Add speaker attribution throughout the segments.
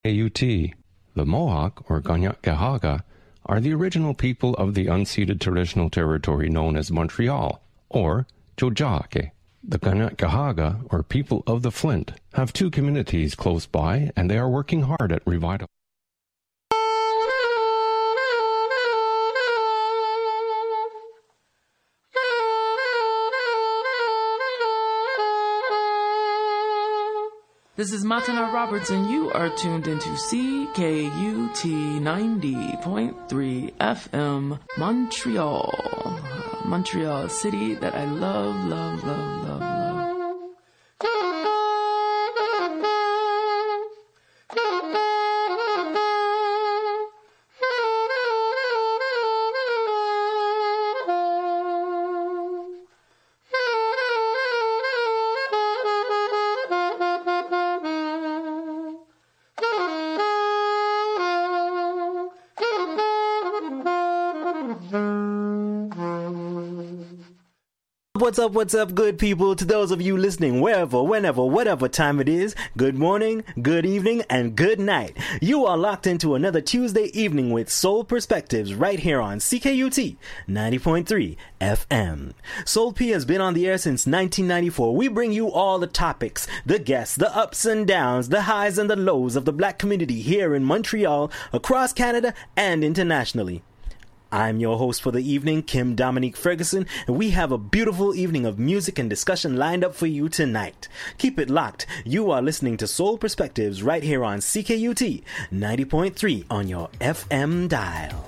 Speaker 1: AUT. The Mohawk, or Kanien'kehá:ka, are the original people of the unceded traditional territory known as Montreal, or Tiohtià:ke. The Kanien'kehá:ka, or people of the Flint, have two communities close by, and they are working hard at revitalizing.
Speaker 2: This is Matana Roberts, and you are tuned into CKUT 90.3 FM, Montreal. Montreal city that I love, love, love, love, love.
Speaker 3: What's up, good people? To those of you listening wherever, whenever, whatever time it is, good morning, good evening, and good night. You are locked into another Tuesday evening with Soul Perspectives right here on CKUT 90.3 FM. Soul P has been on the air since 1994. We bring you all the topics, the guests, the ups and downs, the highs and the lows of the black community here in Montreal, across Canada, and internationally. I'm your host for the evening, Kim Dominique Ferguson, and we have a beautiful evening of music and discussion lined up for you tonight. Keep it locked. You are listening to Soul Perspectives right here on CKUT 90.3 on your FM dial.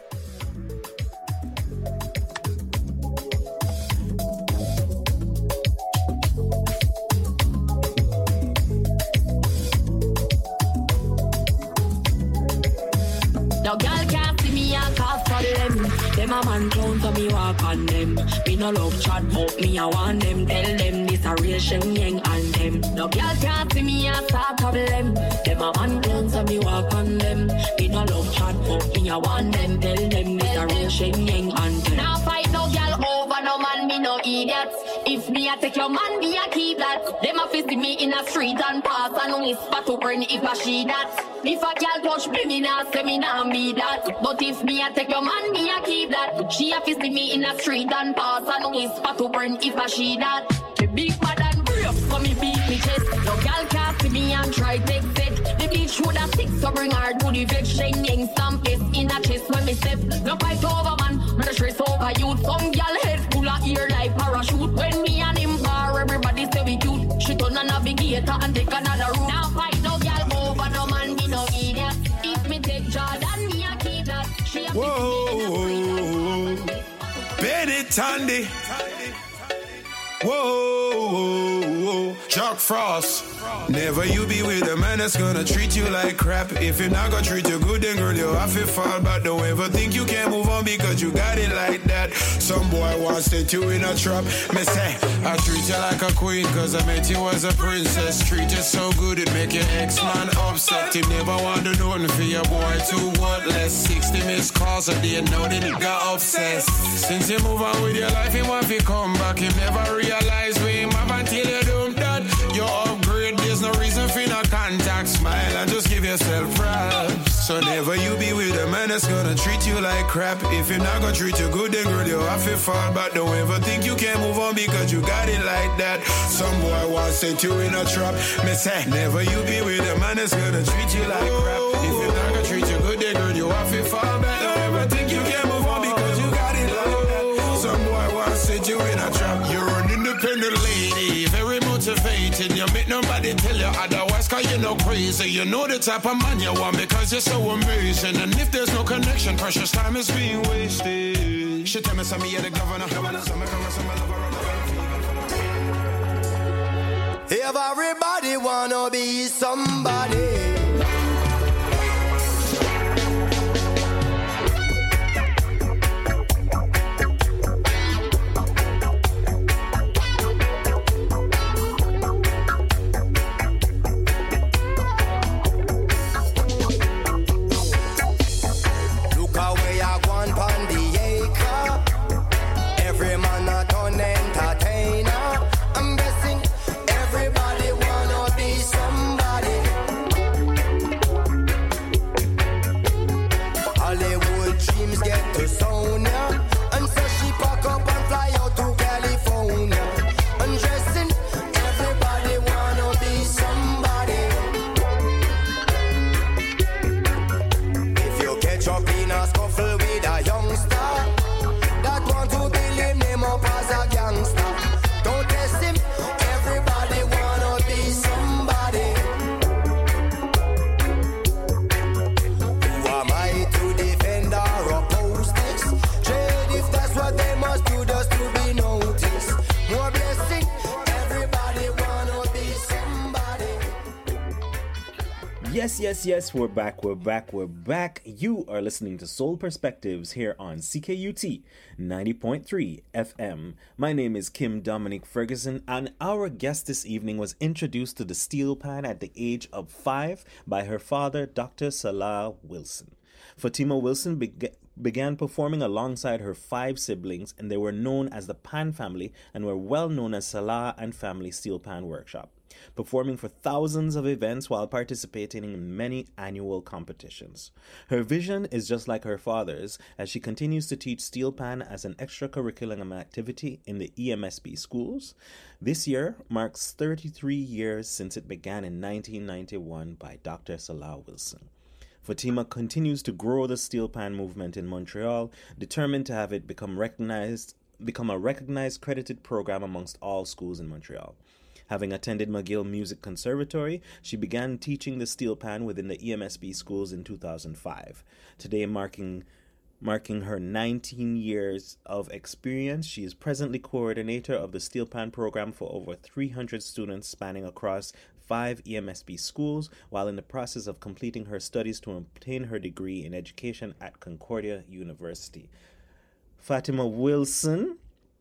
Speaker 4: No girl can't see me and cause for them. Them a man clown so me walk on them. Me no love chat but me I want them. Tell them this a real Shen Yang and them. No girl can't see me and start problem. Them a man clown so me walk on them. Me no love chat but me I want them. Tell them this a real Shen Yang and them. Now fight no girl over no man, me no idiot. If me a take your man, me a keep that. Them a visit me in a street and pass and whisper to burn if I she that. If a girl touch me, me nah say me nah be that. But if me a take your man, me a keep that. She a visit me in a street and pass and whisper to burn if I she that. The big bad and brave, so me beat me chest. No girl can't see me and try take set. The bitch would have stick, so bring her to the vet. Shen Yang stamp it in a chest when me step. No fight over man, me no stress over youth. Some girl head full of ear like parachute. When me and him bar, everybody say we cute. She turn a navigator and take another route. Now fight no girl over no man, me no idiot. If me take Jordan, me a keep that. She a
Speaker 5: whoa, Benny Tandy. Whoa, Chuck Frost. Never you be with a man that's gonna treat you like crap. If he not gonna treat you good, then girl, you have to fall back. Don't ever think you can move on because you got it like that. Some boy wants to set you in a trap. Me say, I treat you like a queen cause I met you as a princess. Treat you so good it make your ex-man upset. He never want to do nothing for your boy too worthless. 60 missed calls a day, know that he got obsessed. Since you move on with your life, he want to come back. He never realize we him have until you do that. You upgrade, there's no reason for no contact. Smile and just give yourself props. So never you be with a man that's gonna treat you like crap. If he not gonna treat you good, then girl, you have to fall back. Don't ever think you can move on because you got it like that. Some boy wants to set you in a trap. Me say, never you be with a man that's gonna treat you like crap. If he not gonna treat you good, then girl, you have to fall back. Don't ever think you can move on because you got it like that. Some boy wants to set you in a trap. You're an independent lady, very motivated. You make nobody tell you otherwise cause you're no crazy. You know the type of man you want because you're so amazing. And if there's no connection, precious time is being wasted. She tell me some of you the governor.
Speaker 6: Everybody wanna be somebody.
Speaker 3: Yes, we're back. You are listening to Soul Perspectives here on CKUT 90.3 FM. My name is Kim Dominic Ferguson, and our guest this evening was introduced to the steel pan at the age of 5 by her father, Dr. Salah Wilson. Fatima Wilson began performing alongside her 5 siblings, and they were known as the Pan family and were well known as Salah and Family Steel Pan Workshop, performing for thousands of events while participating in many annual competitions. Her vision is just like her father's as she continues to teach steel pan as an extracurricular activity in the EMSB schools. This year marks 33 years since it began in 1991 by Dr. Salah Wilson. Fatima continues to grow the steel pan movement in Montreal, determined to have it become a recognized credited program amongst all schools in Montreal. Having attended McGill Music Conservatory, she began teaching the steel pan within the EMSB schools in 2005. Today, marking her 19 years of experience, she is presently coordinator of the steel pan program for over 300 students spanning across 5 EMSB schools, while in the process of completing her studies to obtain her degree in education at Concordia University. Fatima Wilson,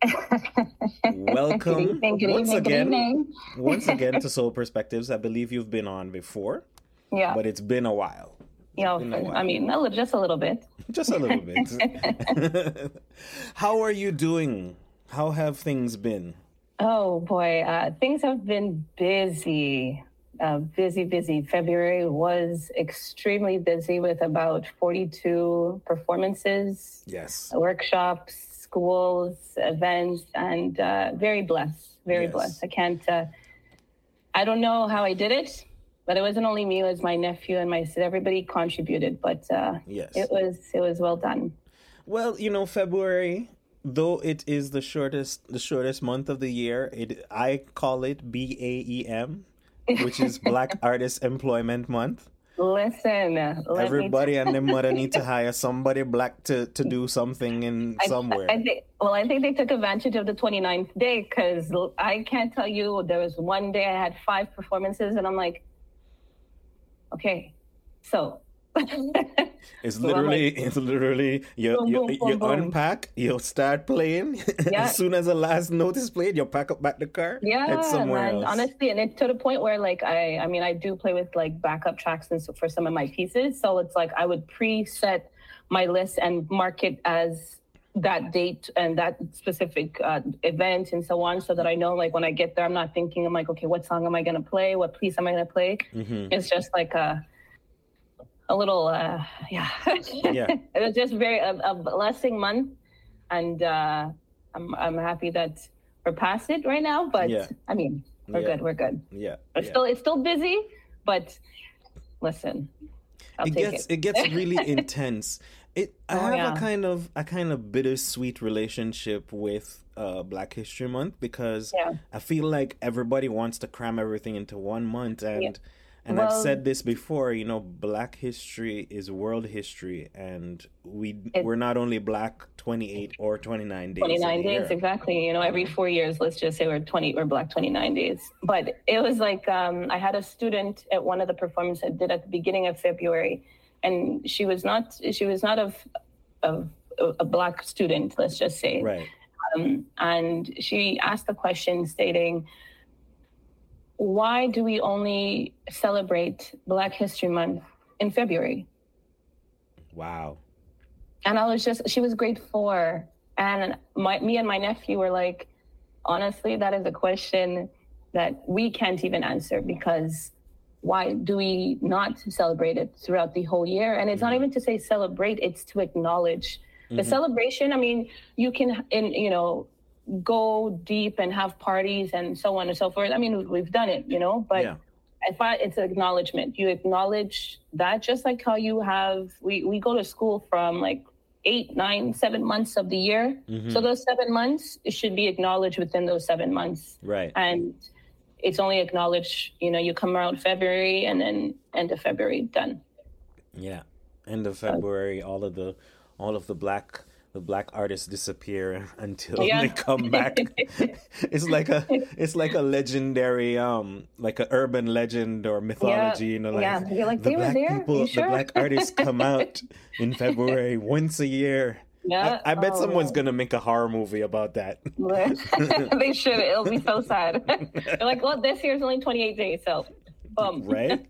Speaker 3: welcome once again to Soul Perspectives. I believe you've been on before, but it's been a while.
Speaker 7: I mean, just a little bit.
Speaker 3: Just a little bit. How are you doing? How have things been?
Speaker 7: Oh boy, things have been busy. Busy. February was extremely busy with about 42 performances, workshops, schools, events, and very blessed. I don't know how I did it, but it wasn't only me, it was my nephew and my sister. Everybody contributed, but it was well done.
Speaker 3: Well, February, though it is the shortest month of the year, I call it BAEM, which is Black Artist Employment Month.
Speaker 7: Listen,
Speaker 3: everybody and their mother need to hire somebody black to do something somewhere.
Speaker 7: I think they took advantage of the 29th day, because I can't tell you, there was one day I had 5 performances and I'm like, okay, so
Speaker 3: it's literally you unpack, you'll start playing. As soon as the last note is played, you'll pack up back the car, head somewhere else.
Speaker 7: Honestly, and it's to the point where I do play with backup tracks and so for some of my pieces, so it's like I would preset my list and mark it as that date and that specific event and so on, so that I know when I get there, I'm not thinking, I'm like, okay, what song am I going to play? What piece am I going to play? Mm-hmm. It's just like a little, It was just a blessing month, and I'm happy that we're past it right now. But I mean, we're good.
Speaker 3: Yeah,
Speaker 7: it's still busy, but listen,
Speaker 3: it gets really intense. I have a kind of bittersweet relationship with Black History Month, because I feel like everybody wants to cram everything into one month, and I've said this before, Black history is world history, and we're not only Black 28 or 29 days.
Speaker 7: 29 days, exactly. Every 4 years, let's just say we're Black 29 days. But it was like I had a student at one of the performances I did at the beginning of February, and she was not of a Black student, let's just say.
Speaker 3: Right.
Speaker 7: And she asked the question stating, why do we only celebrate Black History Month in February?
Speaker 3: Wow.
Speaker 7: And she was grade 4. And me and my nephew were like, honestly, that is a question that we can't even answer, because why do we not celebrate it throughout the whole year? And it's not even to say celebrate, it's to acknowledge. The celebration, I mean, you can, go deep and have parties and so on and so forth. I mean, we've done it, but I thought it's an acknowledgement. You acknowledge that, just like how you have, we go to school from 8, 9, 7 months of the year. Mm-hmm. So those 7 months, it should be acknowledged within those 7 months.
Speaker 3: Right.
Speaker 7: And it's only acknowledged, you come around February, and then end of February, done.
Speaker 3: Yeah. End of February, all of the Black black artists disappear until they come back. It's like a legendary like a urban legend or mythology, you know, like,
Speaker 7: You're like,
Speaker 3: the
Speaker 7: they were
Speaker 3: black
Speaker 7: there?
Speaker 3: people,
Speaker 7: You sure?
Speaker 3: the black artists come out in February once a year.
Speaker 7: Yeah.
Speaker 3: I bet someone's
Speaker 7: yeah.
Speaker 3: gonna make a horror movie about that.
Speaker 7: They should. It'll be so sad. They're like, well, this year's only 28 days, so
Speaker 3: Right?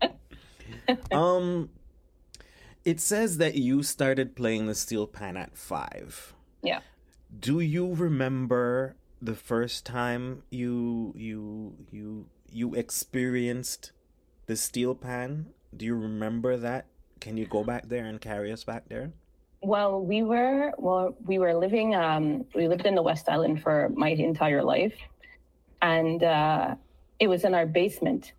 Speaker 3: It says that you started playing the steel pan at 5.
Speaker 7: Yeah.
Speaker 3: Do you remember the first time you experienced the steel pan? Do you remember that? Can you go back there and carry us back there?
Speaker 7: Well, we living. We lived in the West Island for my entire life, and it was in our basement.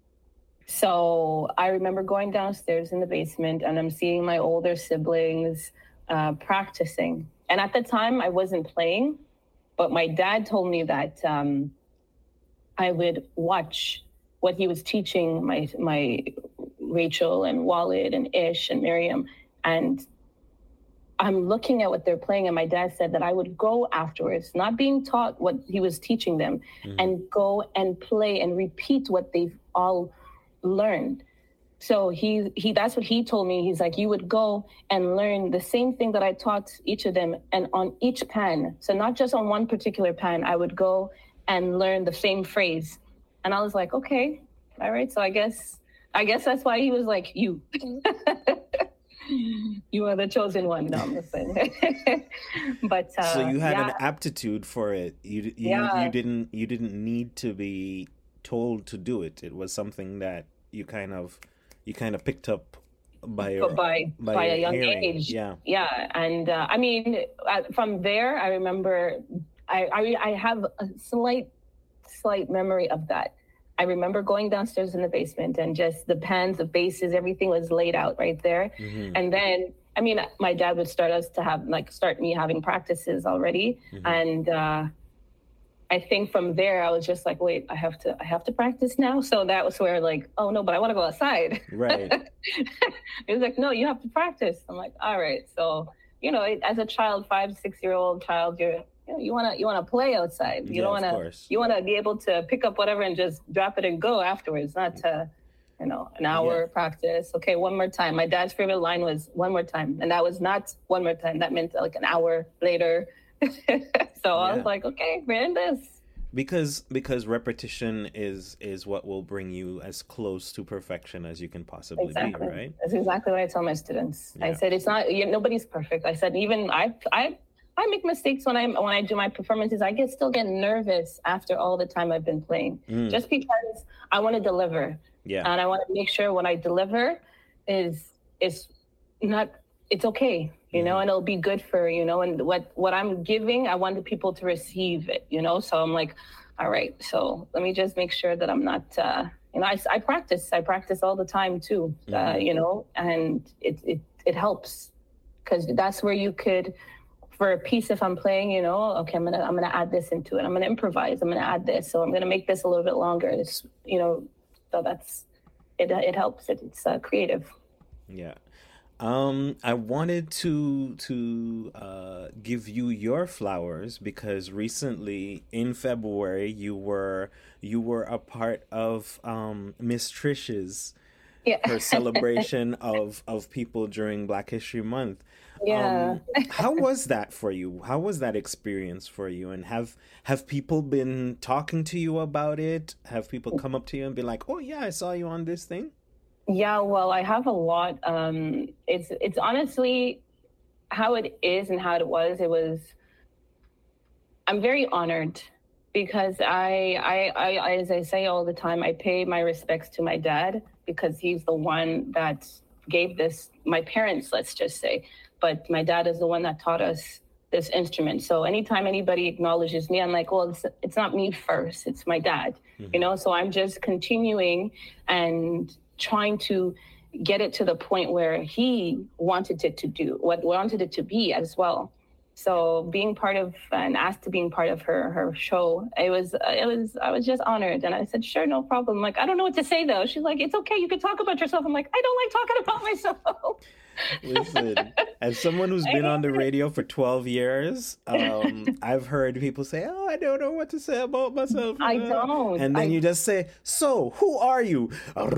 Speaker 7: So I remember going downstairs in the basement, and I'm seeing my older siblings practicing. And at the time, I wasn't playing, but my dad told me that I would watch what he was teaching my Rachel and Walid and Ish and Miriam, and I'm looking at what they're playing, and my dad said that I would go afterwards, not being taught what he was teaching them, and go and play and repeat what they've all learned. So he that's what he told me. He's like, you would go and learn the same thing that I taught each of them, and on each pan. So not just on one particular pan, I would go and learn the same phrase. And I was like, okay, all right. So I guess that's why he was like, you. You are the chosen one. No, I'm just saying. But
Speaker 3: so you had an aptitude for it. You didn't need to be told to do it. It was something that you kind of picked up by
Speaker 7: a young
Speaker 3: hearing.
Speaker 7: age.
Speaker 3: Yeah.
Speaker 7: And I mean, from there, I remember I have a slight memory of that. I remember going downstairs in the basement, and just the pans, the bases, everything was laid out right there. And then, I mean, my dad would start me having practices already. And I think from there, I was just like, wait, I have to practice now. So that was where, like, oh no, but I want to go outside.
Speaker 3: Right.
Speaker 7: It was like, no, you have to practice. I'm like, all right. So, you know, as a child, 5-6-year-old child, you want to play outside. You don't want to. You want to be able to pick up whatever and just drop it and go afterwards, not to, an hour practice. Okay, one more time. My dad's favorite line was "one more time," and that was not one more time. That meant like an hour later. So I was like, okay, we're in this.
Speaker 3: Because repetition is what will bring you as close to perfection as you can possibly be, right?
Speaker 7: That's exactly what I tell my students. I said, it's not, nobody's perfect. I said, even I make mistakes when I do my performances. I still get nervous after all the time I've been playing, just because I want to deliver. Yeah. And I want to make sure when I deliver is not, it's okay, and it'll be good for, and what I'm giving, I want the people to receive it, So I'm like, all right, so let me just make sure that I'm not, I practice all the time too, and it helps, because that's where you could, for a piece, if I'm playing, okay, I'm gonna add this into it. I'm gonna improvise. I'm gonna add this. So I'm gonna make this a little bit longer. It's, so that's it. It helps. It's creative.
Speaker 3: Yeah. I wanted to give you your flowers, because recently in February you were a part of Miss Trish's her celebration of people during Black History Month.
Speaker 7: Yeah.
Speaker 3: How was that for you? How was that experience for you? And have people been talking to you about it? Have people come up to you and be like, "Oh yeah, I saw you on this thing"?
Speaker 7: Yeah, well, I have a lot. It's honestly how it is and how it was. I'm very honored, because I as I say all the time, I pay my respects to my dad, because he's the one that gave this, my parents, let's just say. But my dad is the one that taught us this instrument. So anytime anybody acknowledges me, I'm like, well, it's not me first, it's my dad, So I'm just continuing and trying to get it to the point where he wanted it to be as well. So being part of, and asked to being part of her show, I was just honored. And I said, sure, no problem. Like, I don't know what to say though. She's like, it's okay, you can talk about yourself. I'm like, I don't like talking about myself.
Speaker 3: Listen, as someone who's been on the radio for 12 years, I've heard people say, "Oh, I don't know what to say about myself."
Speaker 7: I don't.
Speaker 3: And then you just say, "So, who are you?"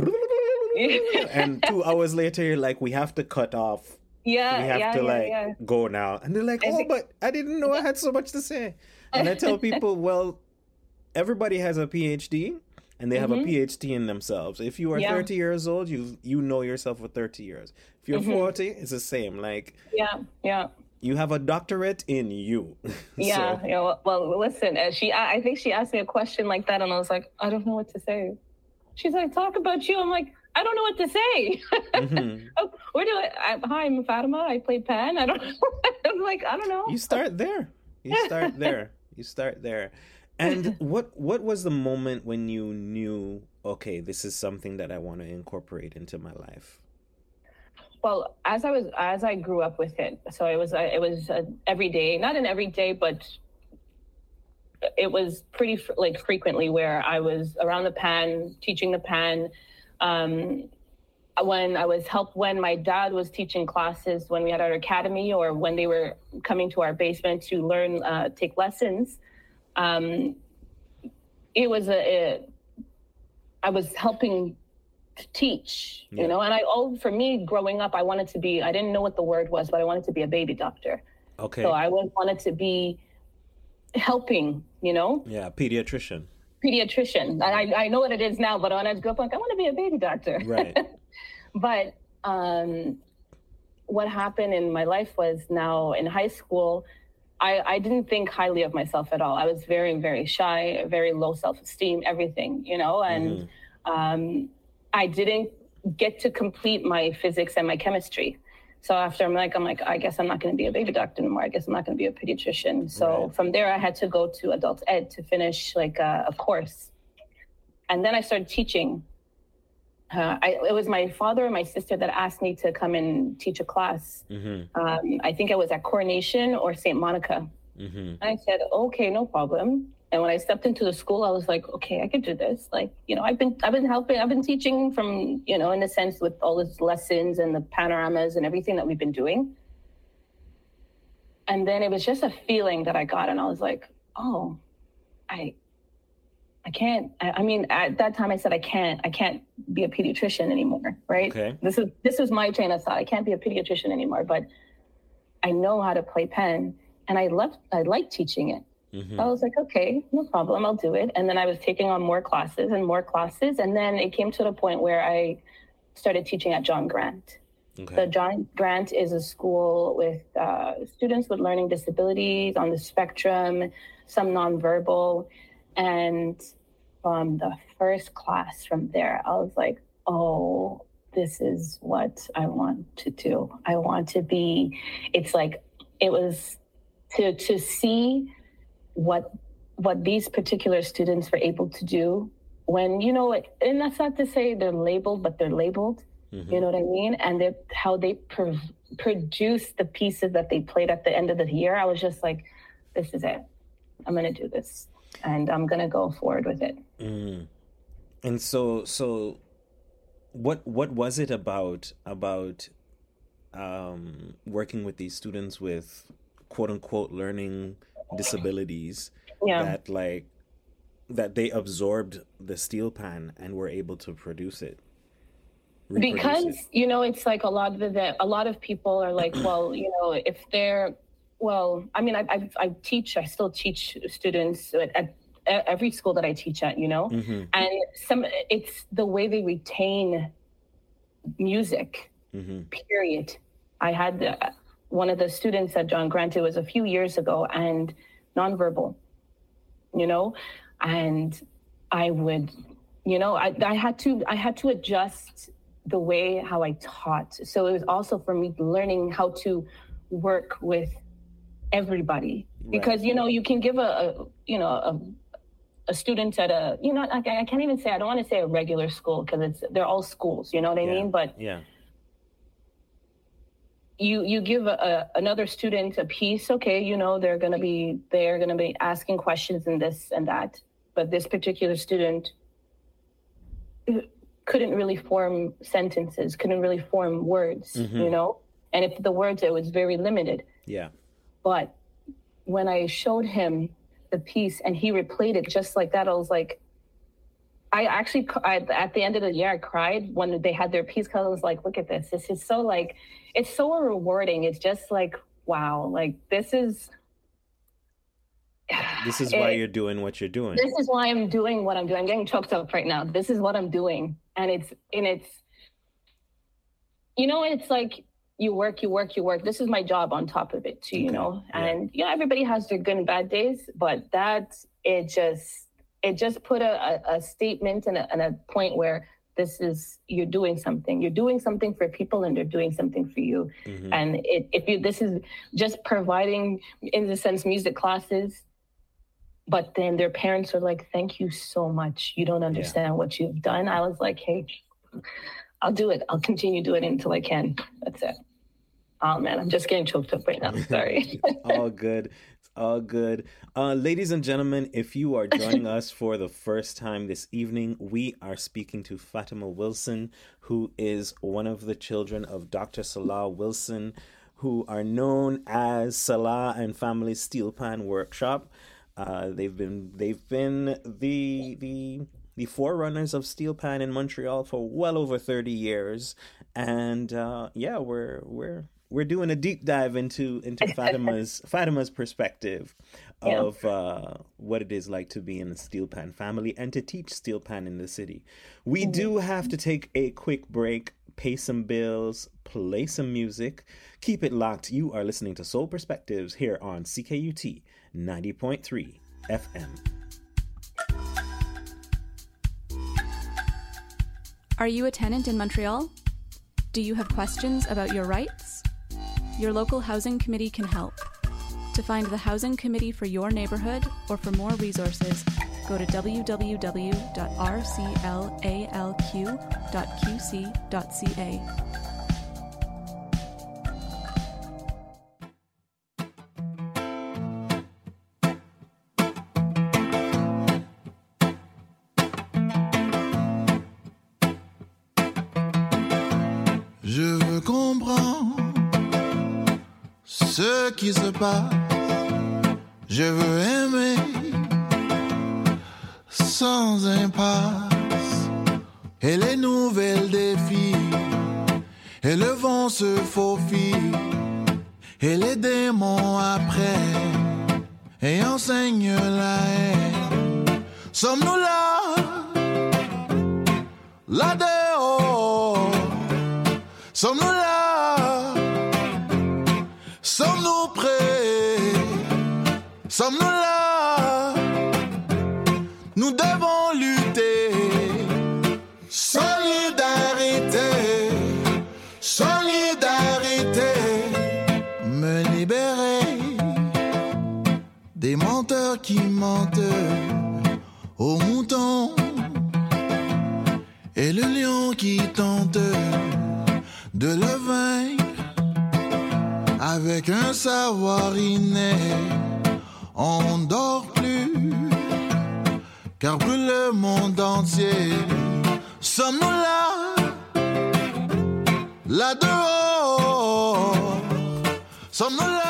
Speaker 3: And 2 hours later, you're like, "We have to cut off.
Speaker 7: Yeah,
Speaker 3: we have to go now." And they're like, "Oh, but I didn't know I had so much to say." And I tell people, well, everybody has a PhD. And they have a PhD in themselves. If you are 30 years old, you know yourself for 30 years. If you're 40, it's the same. Like, you have a doctorate in you.
Speaker 7: Yeah. So. Well, listen. I think she asked me a question like that, and I was like, I don't know what to say. She's like, talk about you. I'm like, I don't know what to say. Oh, hi, I'm Fatima. I play Pan. I don't know. I'm like, I don't know.
Speaker 3: You start there. You start there. And what was the moment when you knew, okay, this is something that I want to incorporate into my life?
Speaker 7: Well, as I grew up with it, so it was every day, not an every day, but it was pretty frequently where I was around the pan, teaching the pan. When my dad was teaching classes, when we had our academy, or when they were coming to our basement to learn, take lessons. It was I was helping to teach, you know, and for me growing up, I didn't know what the word was, but I wanted to be a baby doctor.
Speaker 3: Okay.
Speaker 7: So I wanted to be helping, you know?
Speaker 3: Yeah. Pediatrician.
Speaker 7: And I know what it is now, but when I grew up, like, I want to be a baby doctor.
Speaker 3: Right.
Speaker 7: But, what happened in my life was, now in high school, I didn't think highly of myself at all. I was very, very shy, very low self-esteem, everything, you know, and I didn't get to complete my physics and my chemistry. So after I'm like, I guess I'm not going to be a baby doctor anymore. I guess I'm not going to be a pediatrician. So from there, I had to go to adult ed to finish a course. And then I started teaching. It was my father and my sister that asked me to come and teach a class. I think I was at Coronation or St. Monica. I said, okay, no problem. And when I stepped into the school, I was like, okay, I could do this. Like, you know, I've been teaching from, you know, in a sense, with all these lessons and the panoramas and everything that we've been doing. And then it was just a feeling that I got, and I was like, oh, I can't. I mean, at that time I said, I can't be a pediatrician anymore, right?
Speaker 3: Okay.
Speaker 7: This was my train of thought. I can't be a pediatrician anymore, but I know how to play pen, and I liked teaching it. So I was like, okay, no problem, I'll do it. And then I was taking on more classes, and then it came to the point where I started teaching at John Grant. Okay. So John Grant is a school with students with learning disabilities on the spectrum, some nonverbal. And from the first class from there, I was like, oh, this is what I want to do. I want to be, it's like, it was to see what these particular students were able to do when, you know, and that's not to say they're labeled, but they're labeled, you know what I mean? And how they produce the pieces that they played at the end of the year. I was just like, this is it. I'm going to do this. And I'm going to go forward with it.
Speaker 3: And so what was it about working with these students with quote unquote learning disabilities that they absorbed the steel pan and were able to produce it?
Speaker 7: Because, you know, it's like a lot of people are like, well, you know, if they're, well, I mean, I still teach students at every school that I teach at, you know, and it's the way they retain music, period. I had one of the students at John Grant, it was a few years ago, and nonverbal, you know, and I would, you know, I had to adjust the way how I taught. So it was also for me learning how to work with everybody, because, you know, you can give a student at a, you know, I can't even say, I don't want to say a regular school, because they're all schools, you know what I mean? But you give another student a piece, okay, you know, they're going to be asking questions and this and that, but this particular student couldn't really form sentences, couldn't really form words, you know? And if the words, it was very limited.
Speaker 3: Yeah.
Speaker 7: But when I showed him the piece and he replayed it just like that, I was like, at the end of the year, I cried when they had their piece, because I was like, look at this. This is so like, it's so rewarding. It's just like, wow, like this is
Speaker 3: why you're doing what you're doing.
Speaker 7: This is why I'm doing what I'm doing. I'm getting choked up right now. This is what I'm doing. And it's, you know, it's like you work. This is my job on top of it too, you know? And everybody has their good and bad days, but it just put a statement and a point where you're doing something for people, and they're doing something for you. Mm-hmm. And this is just providing, in the sense, music classes, but then their parents are like, thank you so much. You don't understand what you've done. I was like, hey, I'll do it. I'll continue doing it until I can. That's it. Oh man, I'm just getting choked up right now. Sorry.
Speaker 3: All good. All good. Ladies and gentlemen, if you are joining us for the first time this evening, we are speaking to Fatima Wilson, who is one of the children of Dr. Salah Wilson, who are known as Salah and Family Steel Pan Workshop. They've been the forerunners of steel pan in Montreal for well over 30 years, and we're doing a deep dive into Fatima's perspective of what it is like to be in a steel pan family and to teach steel pan in the city. We do have to take a quick break, pay some bills, play some music. Keep it locked. You are listening to Soul Perspectives here on CKUT 90.3 FM.
Speaker 8: Are you a tenant in Montreal? Do you have questions about your rights? Your local housing committee can help. To find the housing committee for your neighborhood or for more resources, go to www.rclalq.qc.ca.
Speaker 9: Je veux comprendre ce qui se passe. Je veux aimer sans impasse. Et les nouvelles défis, et le vent se faufile, et les démons après, et enseigne la haine. Sommes-nous là dehors? Sommes-nous là? Sommes-nous prêts? Sommes-nous là? Nous devons lutter. Solidarité, solidarité. Me libérer des menteurs qui mentent aux moutons et le lion qui tente de le vaincre avec un savoir inné. On ne dort plus car brûle le monde entier. Sommes-nous là dehors? Sommes-nous là?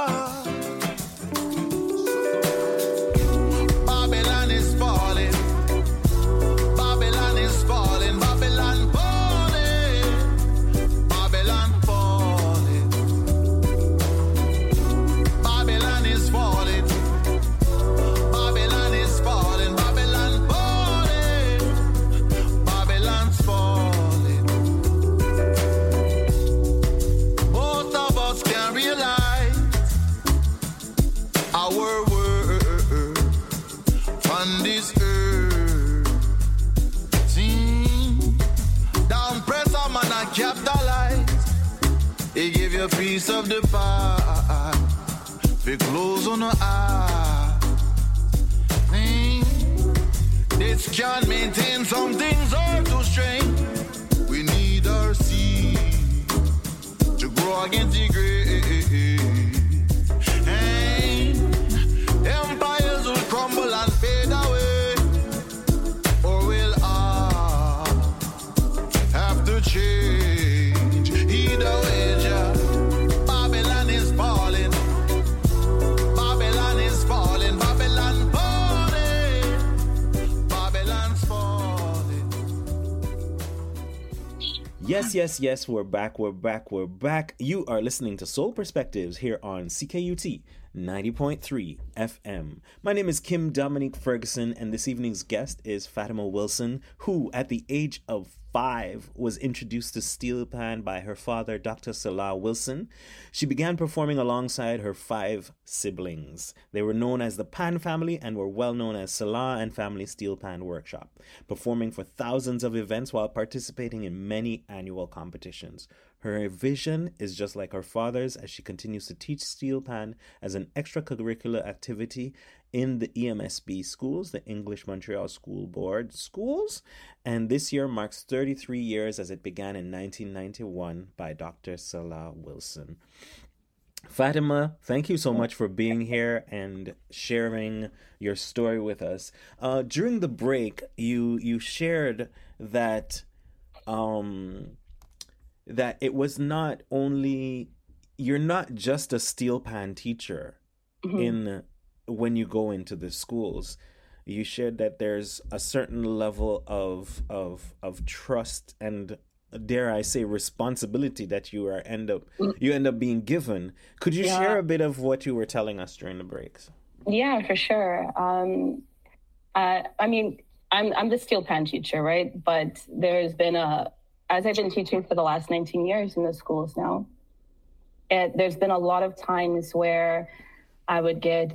Speaker 9: Babylon is falling. Babylon is falling. Babylon falling. Babylon falling. Babylon is falling. Babylon is falling. Babylon falling. Babylon's falling. Most of us can realize our worth on this earth. See, down press a man and capitalize. He give you a piece of the pie. We close on the eye. This can't maintain, some things are too strange. We need our seed to grow against the grave. Hey, empires will crumble and fade away, or will I have to change? Either way, Jah,
Speaker 3: Yes. We're back. You are listening to Soul Perspectives here on CKUT 90.3 FM. My name is Kim Dominique Ferguson, and this evening's guest is Fatima Wilson, who, at the age of 5, was introduced to steel pan by her father, Dr. Salah Wilson. She began performing alongside her 5 siblings. They were known as the Pan family and were well known as Salah and Family Steel Pan Workshop, performing for thousands of events while participating in many annual competitions. Her vision is just like her father's as she continues to teach steel pan as an extracurricular activity in the EMSB schools, the English Montreal School Board schools. And this year marks 33 years as it began in 1991 by Dr. Salah Wilson. Fatima, thank you so much for being here and sharing your story with us. During the break, you shared that that it was not only, you're not just a steel pan teacher when you go into the schools. You shared that there's a certain level of trust and, dare I say, responsibility that you end up being given. Could you share a bit of what you were telling us during the breaks?
Speaker 7: Yeah, for sure. I mean, I'm the steel pan teacher, right? But there's been as I've been teaching for the last 19 years in the schools now, there's been a lot of times where I would get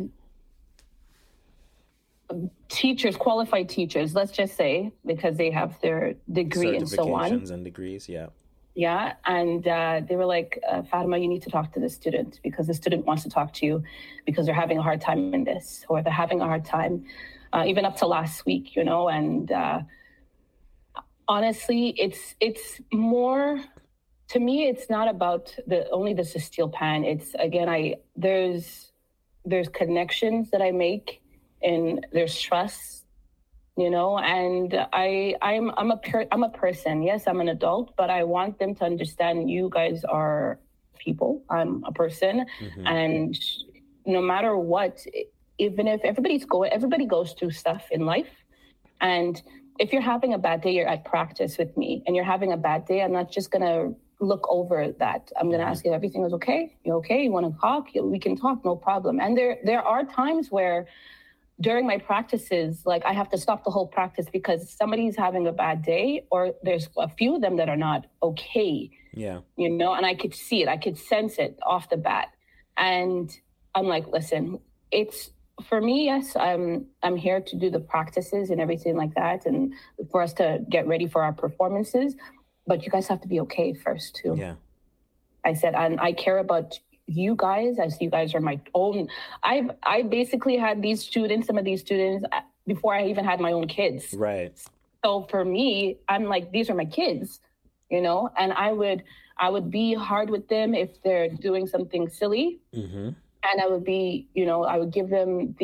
Speaker 7: teachers, qualified teachers, let's just say, because they have their degree and so on.
Speaker 3: Certifications and degrees, yeah.
Speaker 7: Yeah, and they were like, Fatima, you need to talk to the student because the student wants to talk to you because they're having a hard time in this, or they're having a hard time, even up to last week, and honestly, it's more, to me, it's not about only the steel pan. It's, again, there's connections that I make, and there's trust, and I'm a person. Yes, I'm an adult, but I want them to understand you guys are people. I'm a person, and no matter what, even if everybody goes through stuff in life, and if you're having a bad day, you're at practice with me, and you're having a bad day, I'm not just going to look over that. I'm going to ask you, everything is okay? You okay? You want to talk? We can talk, no problem. And there are times where during my practices, like I have to stop the whole practice because somebody's having a bad day, or there's a few of them that are not okay.
Speaker 3: Yeah.
Speaker 7: And I could see it. I could sense it off the bat. And I'm like, listen, it's, for me, yes, I'm here to do the practices and everything like that, and for us to get ready for our performances. But you guys have to be okay first, too.
Speaker 3: Yeah.
Speaker 7: I said, and I care about you guys as you guys are my own. I basically had some of these students before I even had my own kids.
Speaker 3: Right.
Speaker 7: So for me, I'm like, these are my kids, and I would be hard with them if they're doing something silly. And I would be, I would give them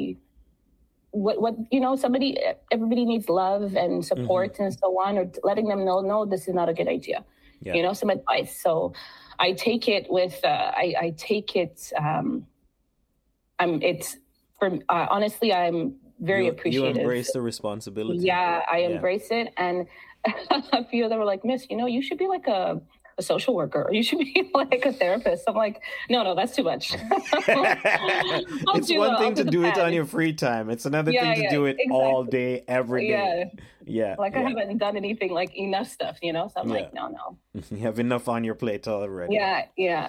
Speaker 7: everybody needs love and support and so on, or letting them know, no, this is not a good idea. Yeah. Some advice. So I take it with, honestly, I'm very appreciative.
Speaker 3: You embrace the responsibility.
Speaker 7: Yeah, I embrace it. And a few of them were like, Miss, you should be like a social worker, or you should be like a therapist. I'm like, no, that's too much.
Speaker 3: It's one thing to do it on your free time. It's another thing to do it all day, every day. Yeah.
Speaker 7: I haven't done anything like enough stuff, so I'm like, no.
Speaker 3: You have enough on your plate already.
Speaker 7: Yeah.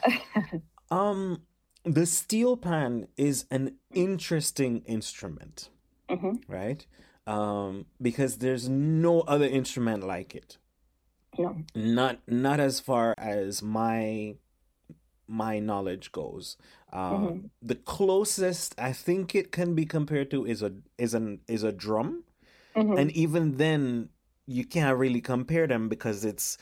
Speaker 3: The steel pan is an interesting instrument, right? Because there's no other instrument like it.
Speaker 7: No.
Speaker 3: Not as far as my knowledge goes. The closest I think it can be compared to is a drum, and even then you can't really compare them because it's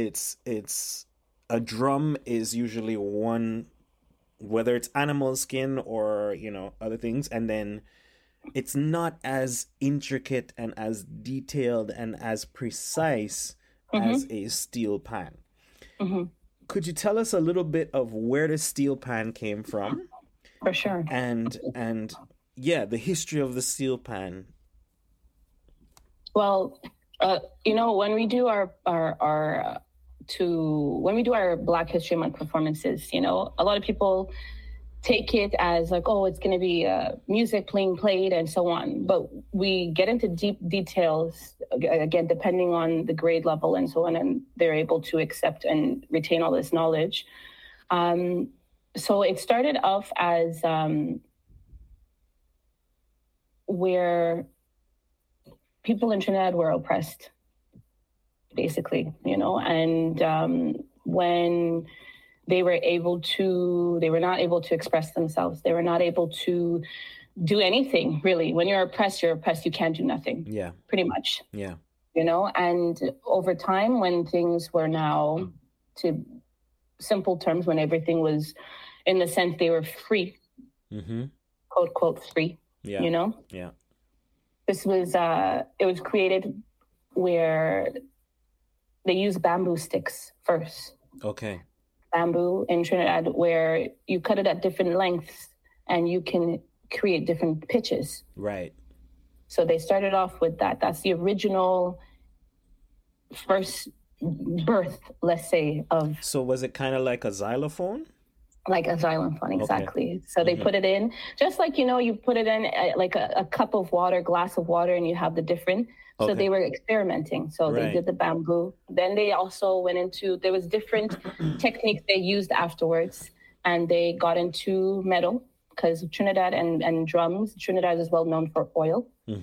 Speaker 3: a drum is usually one, whether it's animal skin or other things, and then it's not as intricate and as detailed and as precise as a steel pan. Could you tell us a little bit of where the steel pan came from?
Speaker 7: For sure.
Speaker 3: And the history of the steel pan.
Speaker 7: Well, when we do our when we do our Black History Month performances, you know, a lot of people take it as like, oh, it's going to be music played and so on. But we get into deep details, again, depending on the grade level and so on, and they're able to accept and retain all this knowledge. So it started off as where people in Trinidad were oppressed, basically, you know, and when they were not able to express themselves. They were not able to do anything, really. When you're oppressed, you can't do nothing.
Speaker 3: Yeah.
Speaker 7: Pretty much.
Speaker 3: Yeah.
Speaker 7: You know, and over time, when things were now, to simple terms, when everything was, in the sense they were free, quote, quote, free, you know?
Speaker 3: Yeah.
Speaker 7: This was, it was created where they used bamboo sticks first.
Speaker 3: Okay.
Speaker 7: Bamboo in Trinidad, where you cut it at different lengths and you can create different pitches.
Speaker 3: Right.
Speaker 7: So they started off with that. That's the original first birth, let's say, of...
Speaker 3: So was it kind of like a xylophone?
Speaker 7: Like a xylophone, exactly.
Speaker 3: Okay.
Speaker 7: So they put it in, just like, you know, you put it in like a cup of water, glass of water, and you have the different... So they were experimenting. So they did the bamboo. Then they also went into, there was different techniques they used afterwards. And they got into metal, because Trinidad and drums, Trinidad is well known for oil.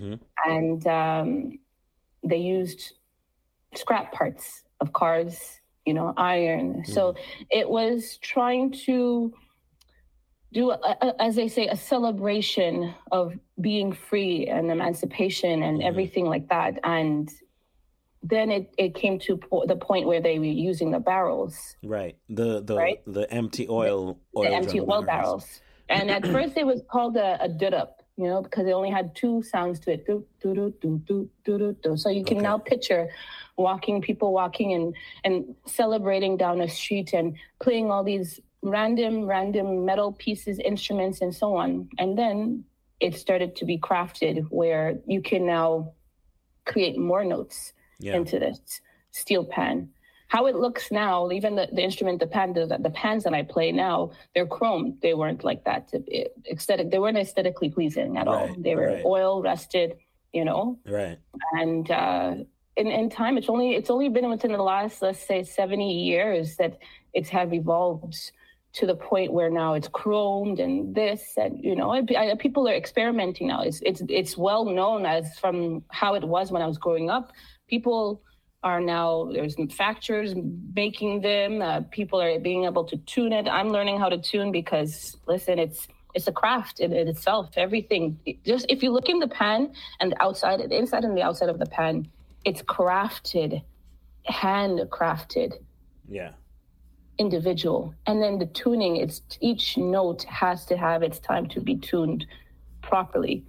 Speaker 7: And they used scrap parts of cars, you know, iron. So it was trying to do, as they say, a celebration of being free and emancipation and everything like that. And then it came to the point where they were using the barrels.
Speaker 3: Right. The empty oil.
Speaker 7: The empty oil barrels. And at first it was called a dudup, you know, because it only had two sounds to it. Do, do, do, do, do, do, do, do. So you can now picture people walking and celebrating down a street and playing all these random metal pieces, instruments, and so on. And then it started to be crafted where you can now create more notes into this steel pan. How it looks now, even the instrument, the pans that I play now, they're chrome. They weren't like that. They weren't aesthetically pleasing at all. They were oil rusted, you know.
Speaker 3: Right.
Speaker 7: And in time, it's only been within the last, let's say, 70 years that it have evolved to the point where now it's chromed and this, and, you know, people are experimenting now. It's well known as from how it was when I was growing up. People are now, there's manufacturers making them. People are being able to tune it. I'm learning how to tune because, listen, it's a craft in itself. Everything, just if you look in the pan and the inside and the outside of the pan, it's crafted, handcrafted.
Speaker 3: Yeah.
Speaker 7: Individual. And then the tuning, each note has to have its time to be tuned properly.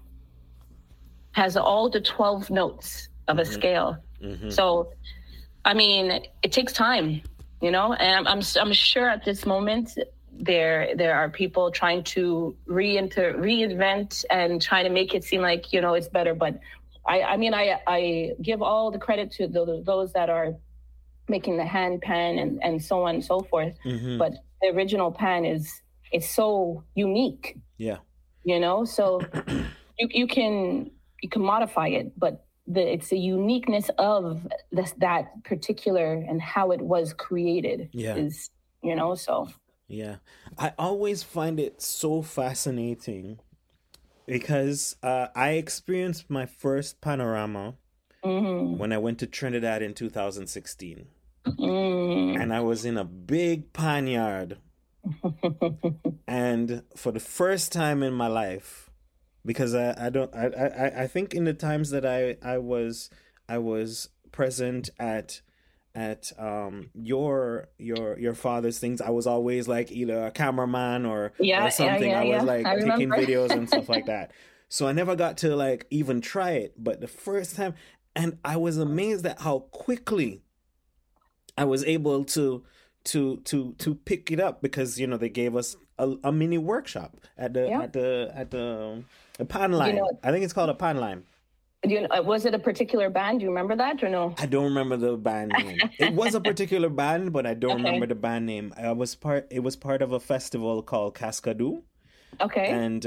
Speaker 7: Has all the 12 notes of a scale. So, I mean, it takes time, you know, and I'm sure at this moment there are people trying to reinvent and trying to make it seem like, you know, it's better. But I give all the credit to those that are making the hand pan and so on and so forth. But the original pan is so unique.
Speaker 3: Yeah.
Speaker 7: You know, so you can modify it, but it's the uniqueness of that particular and how it was created is, you know, so.
Speaker 3: Yeah. I always find it so fascinating because I experienced my first panorama when I went to Trinidad in 2016. And I was in a big pan yard. And for the first time in my life, because I think in the times that I was present at your father's things, I was always like either a cameraman or something. I was like taking videos and stuff like that. So I never got to like even try it. But the first time, and I was amazed at how quickly I was able to pick it up, because, you know, they gave us a mini workshop at the pan line. You know, I think it's called a pan line.
Speaker 7: Was it a particular band? Do you remember that or no?
Speaker 3: I don't remember the band name. It was a particular band, but I don't
Speaker 7: Okay.
Speaker 3: remember the band name. It was part of a festival called Cascadoo.
Speaker 7: Okay.
Speaker 3: And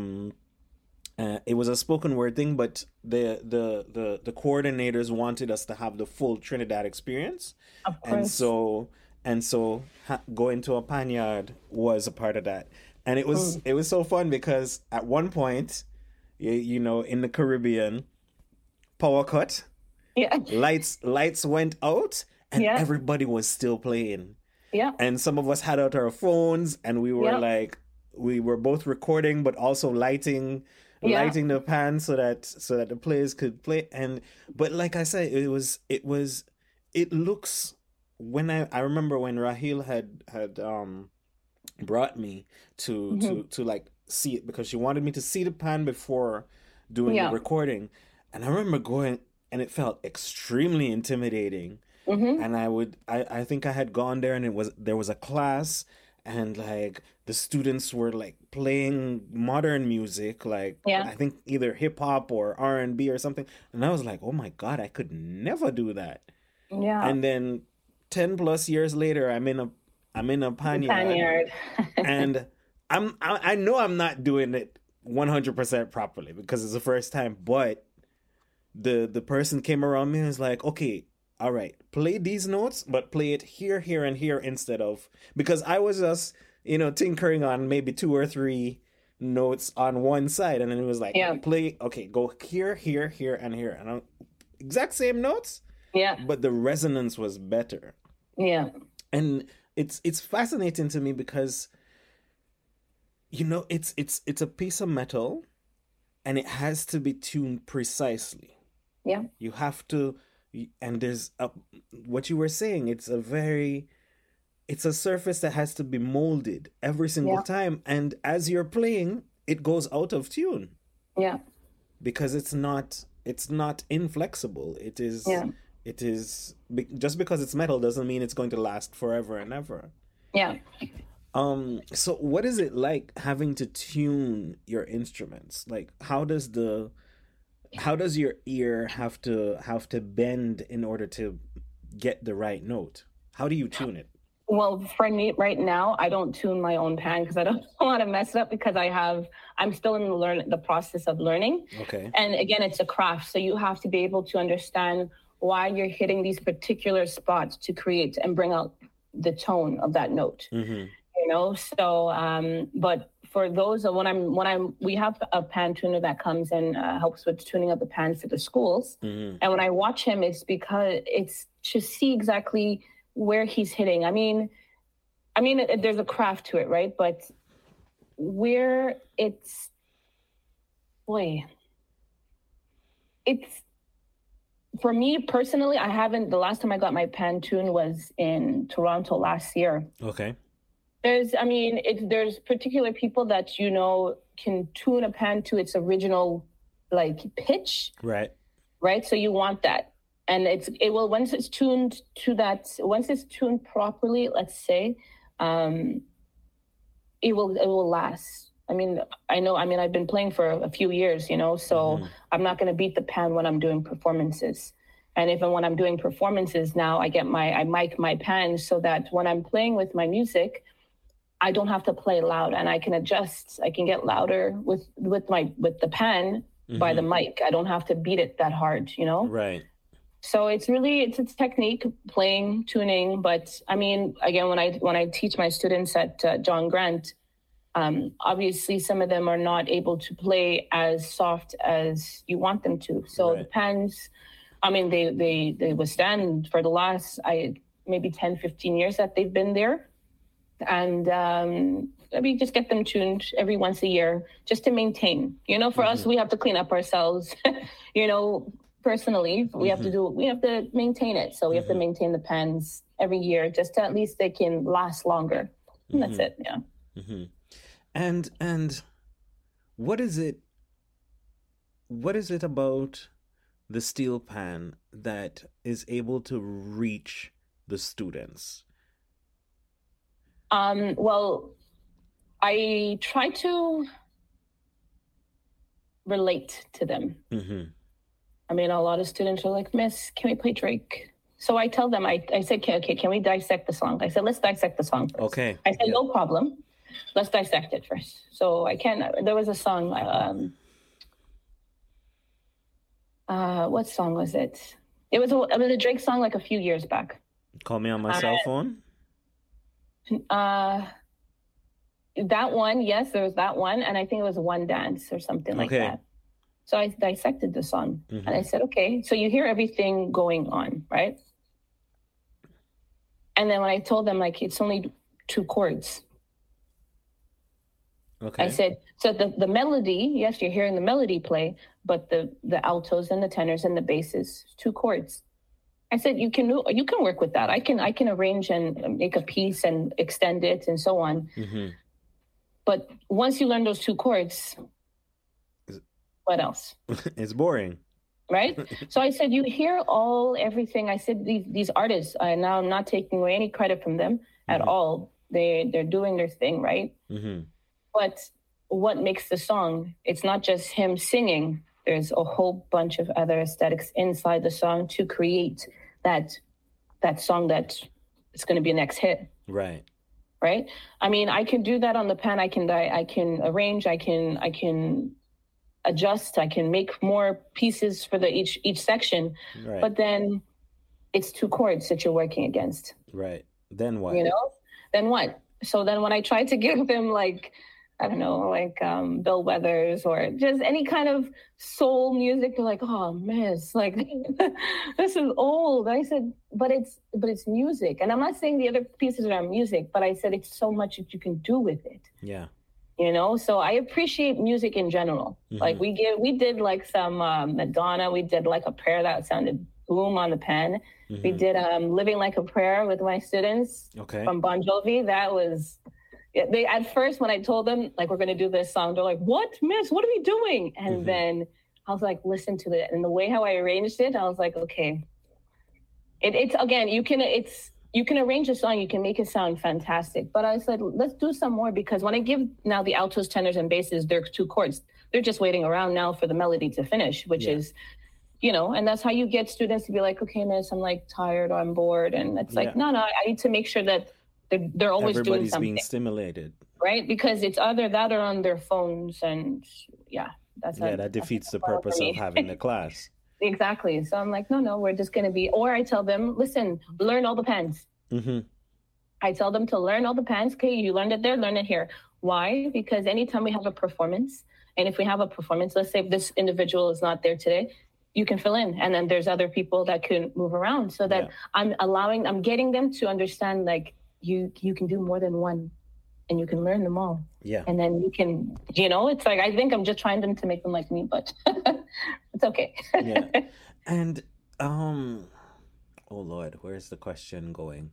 Speaker 3: it was a spoken word thing, but the coordinators wanted us to have the full Trinidad experience.
Speaker 7: Of course.
Speaker 3: And so going to a panyard was a part of that. And it was so fun because at one point, you know, in the Caribbean, power cut.
Speaker 7: Yeah.
Speaker 3: Lights went out and
Speaker 7: Yeah.
Speaker 3: everybody was still playing.
Speaker 7: Yeah.
Speaker 3: And some of us had out our phones and we were
Speaker 7: Yeah.
Speaker 3: we were both recording but also lighting the pan so that the players could play. But like I said, it looks, when I remember when Raheel had brought me to like see it, because she wanted me to see the pan before doing the recording. And I remember going, and it felt extremely intimidating. And I think I had gone there, and there was a class, and like the students were like playing modern music, like I think either hip hop or R&B or something. And I was like, oh my God, I could never do that.
Speaker 7: Yeah.
Speaker 3: And then 10 plus years later, I'm in a panyard. And I know I'm not doing it 100% properly because it's the first time, but the person came around me and was like, okay, all right, play these notes, but play it here, here, and here instead of, because I was just, you know, tinkering on maybe 2 or 3 notes on one side. And then it was like, play, okay, go here, here, here, and here. And exact same notes.
Speaker 7: Yeah.
Speaker 3: But the resonance was better.
Speaker 7: Yeah.
Speaker 3: And it's fascinating to me because, you know, it's a piece of metal and it has to be tuned precisely.
Speaker 7: Yeah.
Speaker 3: You have to, and there's what you were saying, it's a surface that has to be molded every single time. And as you're playing, it goes out of tune.
Speaker 7: Yeah.
Speaker 3: Because it's not inflexible. It is just because it's metal doesn't mean it's going to last forever and ever.
Speaker 7: Yeah.
Speaker 3: So what is it like having to tune your instruments? Like how does your ear have to bend in order to get the right note? How do you tune it?
Speaker 7: Well, for me right now, I don't tune my own pan because I don't want to mess it up because I'm still in the process of learning.
Speaker 3: Okay.
Speaker 7: And again, it's a craft. So you have to be able to understand why you're hitting these particular spots to create and bring out the tone of that note.
Speaker 3: Mm-hmm.
Speaker 7: You know, so but for those we have a pan tuner that comes and helps with tuning up the pans for the schools.
Speaker 3: Mm-hmm.
Speaker 7: And when I watch him, it's because it's to see exactly where he's hitting. I mean, there's a craft to it, right? But where it's for me personally, the last time I got my pan tuned was in Toronto last year.
Speaker 3: Okay.
Speaker 7: There's particular people that, you know, can tune a pan to its original like pitch.
Speaker 3: Right.
Speaker 7: Right. So you want that. And once it's tuned properly, let's say, it will last. I've been playing for a few years, you know, so I'm not going to beat the pan when I'm doing performances. And even when I'm doing performances now, I mic my pan so that when I'm playing with my music, I don't have to play loud and I can adjust. I can get louder with the pan by the mic. I don't have to beat it that hard, you know?
Speaker 3: Right.
Speaker 7: So it's technique, playing, tuning. But I mean, again, when I teach my students at John Grant, obviously some of them are not able to play as soft as you want them to. So the pans, they withstand for the last maybe 10, 15 years that they've been there. And just get them tuned every once a year just to maintain. You know, for us, we have to clean up ourselves, you know, personally. We have to maintain it. So we have to maintain the pans every year just to at least they can last longer. And that's it, yeah.
Speaker 3: Mm-hmm. And what is it about the steel pan that is able to reach the students?
Speaker 7: Well, I try to relate to them.
Speaker 3: Mm-hmm.
Speaker 7: I mean, a lot of students are like, Miss, can we play Drake? So I tell them, I said, okay, can we dissect the song? I said, let's dissect the song first.
Speaker 3: Okay.
Speaker 7: I said, no problem. Let's dissect it first. So there was a song, what song was it? It was a Drake song like a few years back.
Speaker 3: Call Me on My Cell Phone?
Speaker 7: That one, yes, there was that one. And I think it was One Dance or something like that. So I dissected the song and I said, okay, so you hear everything going on, right? And then when I told them, like, it's only 2 chords.
Speaker 3: Okay.
Speaker 7: I said, so the melody, yes, you're hearing the melody play, but the altos and the tenors and the basses, 2 chords. I said, you can work with that. I can arrange and make a piece and extend it and so on. But once you learn those 2 chords, what else?
Speaker 3: It's boring.
Speaker 7: Right? So I said, you hear everything. I said, these artists, now I'm not taking away any credit from them at all. They're doing their thing, right? But what makes the song? It's not just him singing. There's a whole bunch of other aesthetics inside the song to create that song that is going to be a next hit.
Speaker 3: Right.
Speaker 7: Right? I mean, I can do that on the pen. I can arrange. I can adjust. I can make more pieces for each section.
Speaker 3: Right.
Speaker 7: But then it's 2 chords that you're working against.
Speaker 3: Right. Then what?
Speaker 7: You know? Then what? So then when I tried to give them, like, I don't know, like Bill Withers or just any kind of soul music, they're like, oh, miss, like, this is old. I said, but it's music. And I'm not saying the other pieces are music, but I said it's so much that you can do with it.
Speaker 3: Yeah.
Speaker 7: You know, so I appreciate music in general. Like we did like some Madonna. We did like a prayer that sounded boom on the pen. We did Living Like a Prayer with my students from Bon Jovi. That was... They at first, when I told them, like, we're going to do this song, they're like, what, miss? What are we doing? And then I was like, listen to it. And the way how I arranged it, I was like, okay. It's again, you can arrange a song, you can make it sound fantastic. But I said, let's do some more, because when I give now the altos, tenors, and basses, they're 2 chords. They're just waiting around now for the melody to finish, which is, you know, and that's how you get students to be like, okay, miss, I'm like tired or I'm bored. And it's like, no, I need to make sure that they're always doing something.
Speaker 3: Everybody's being stimulated.
Speaker 7: Right? Because it's either that or on their phones. And that
Speaker 3: defeats the purpose of having the class.
Speaker 7: Exactly. So I'm like, no, we're just going to be, or I tell them, listen, learn all the pens. I tell them to learn all the pens. Okay, you learned it there, learn it here. Why? Because anytime we have a performance, and if we have a performance, let's say this individual is not there today, you can fill in. And then there's other people that can move around, so that I'm getting them to understand, like, you can do more than one and you can learn them all. Yeah. And then you can, you know, it's like, I think I'm just trying them to make them like me, but it's okay.
Speaker 3: And, oh Lord, where's the question going?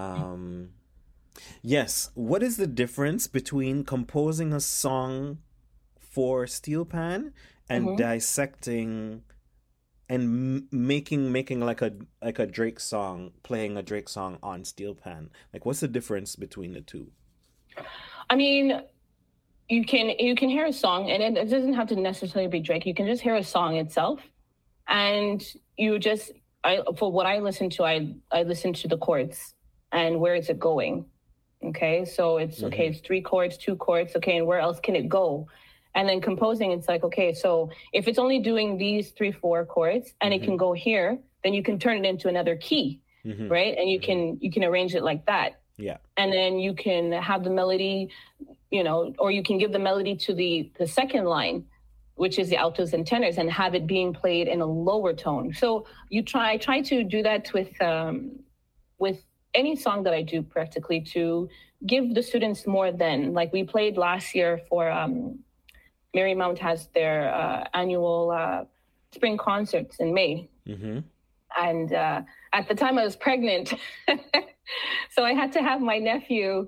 Speaker 3: Yes. What is the difference between composing a song for steel pan and dissecting and making like a Drake song, playing a Drake song on steel pan? Like, what's the difference between the two?
Speaker 7: I mean, you can hear a song, and it doesn't have to necessarily be Drake. You can just hear a song itself, and for what I listen to, I listen to the chords and where is it going. Okay, so it's it's 3 chords, 2 chords. Okay, and where else can it go? And then composing, it's like, okay, so if it's only doing these 3, 4 chords and it can go here, then you can turn it into another key, right? And you can arrange it like that.
Speaker 3: Yeah.
Speaker 7: And then you can have the melody, you know, or you can give the melody to the second line, which is the altos and tenors, and have it being played in a lower tone. So I try to do that with any song that I do, practically, to give the students more than, like, we played last year for Marymount has their annual spring concerts in May. And at the time I was pregnant, so I had to have my nephew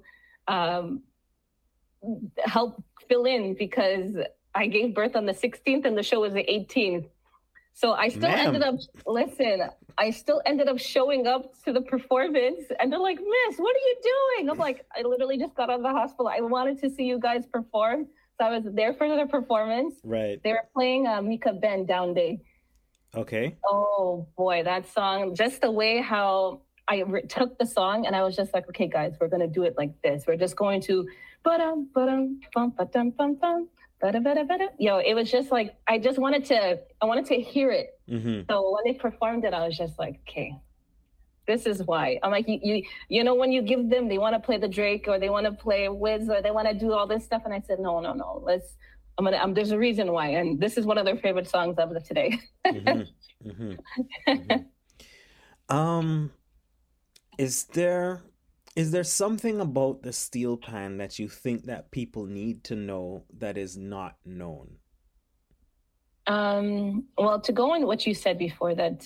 Speaker 7: help fill in, because I gave birth on the 16th and the show was the 18th. So I still ended up showing up to the performance, and they're like, Miss, what are you doing? I'm like, I literally just got out of the hospital. I wanted to see you guys perform. So I was there for the performance.
Speaker 3: Right.
Speaker 7: They were playing Mika Ben Down Day.
Speaker 3: Okay.
Speaker 7: Oh boy, that song, just the way how I took the song and I was just like, okay, guys, we're going to do it like this. We're just going to, ba-dum, ba-dum, bum, ba-dum, bum, bum, ba-da, ba-da, ba-da. It was just like, I wanted to hear it.
Speaker 3: Mm-hmm.
Speaker 7: So when they performed it, I was just like, okay, this is why. I'm like, you know, when you give them, they want to play the Drake or they want to play Wiz or they want to do all this stuff. And I said, no, there's a reason why. And this is one of their favorite songs of today.
Speaker 3: Mm-hmm. Mm-hmm. Mm-hmm. Is there something about the steel pan that you think that people need to know that is not known?
Speaker 7: Well, to go on what you said before, that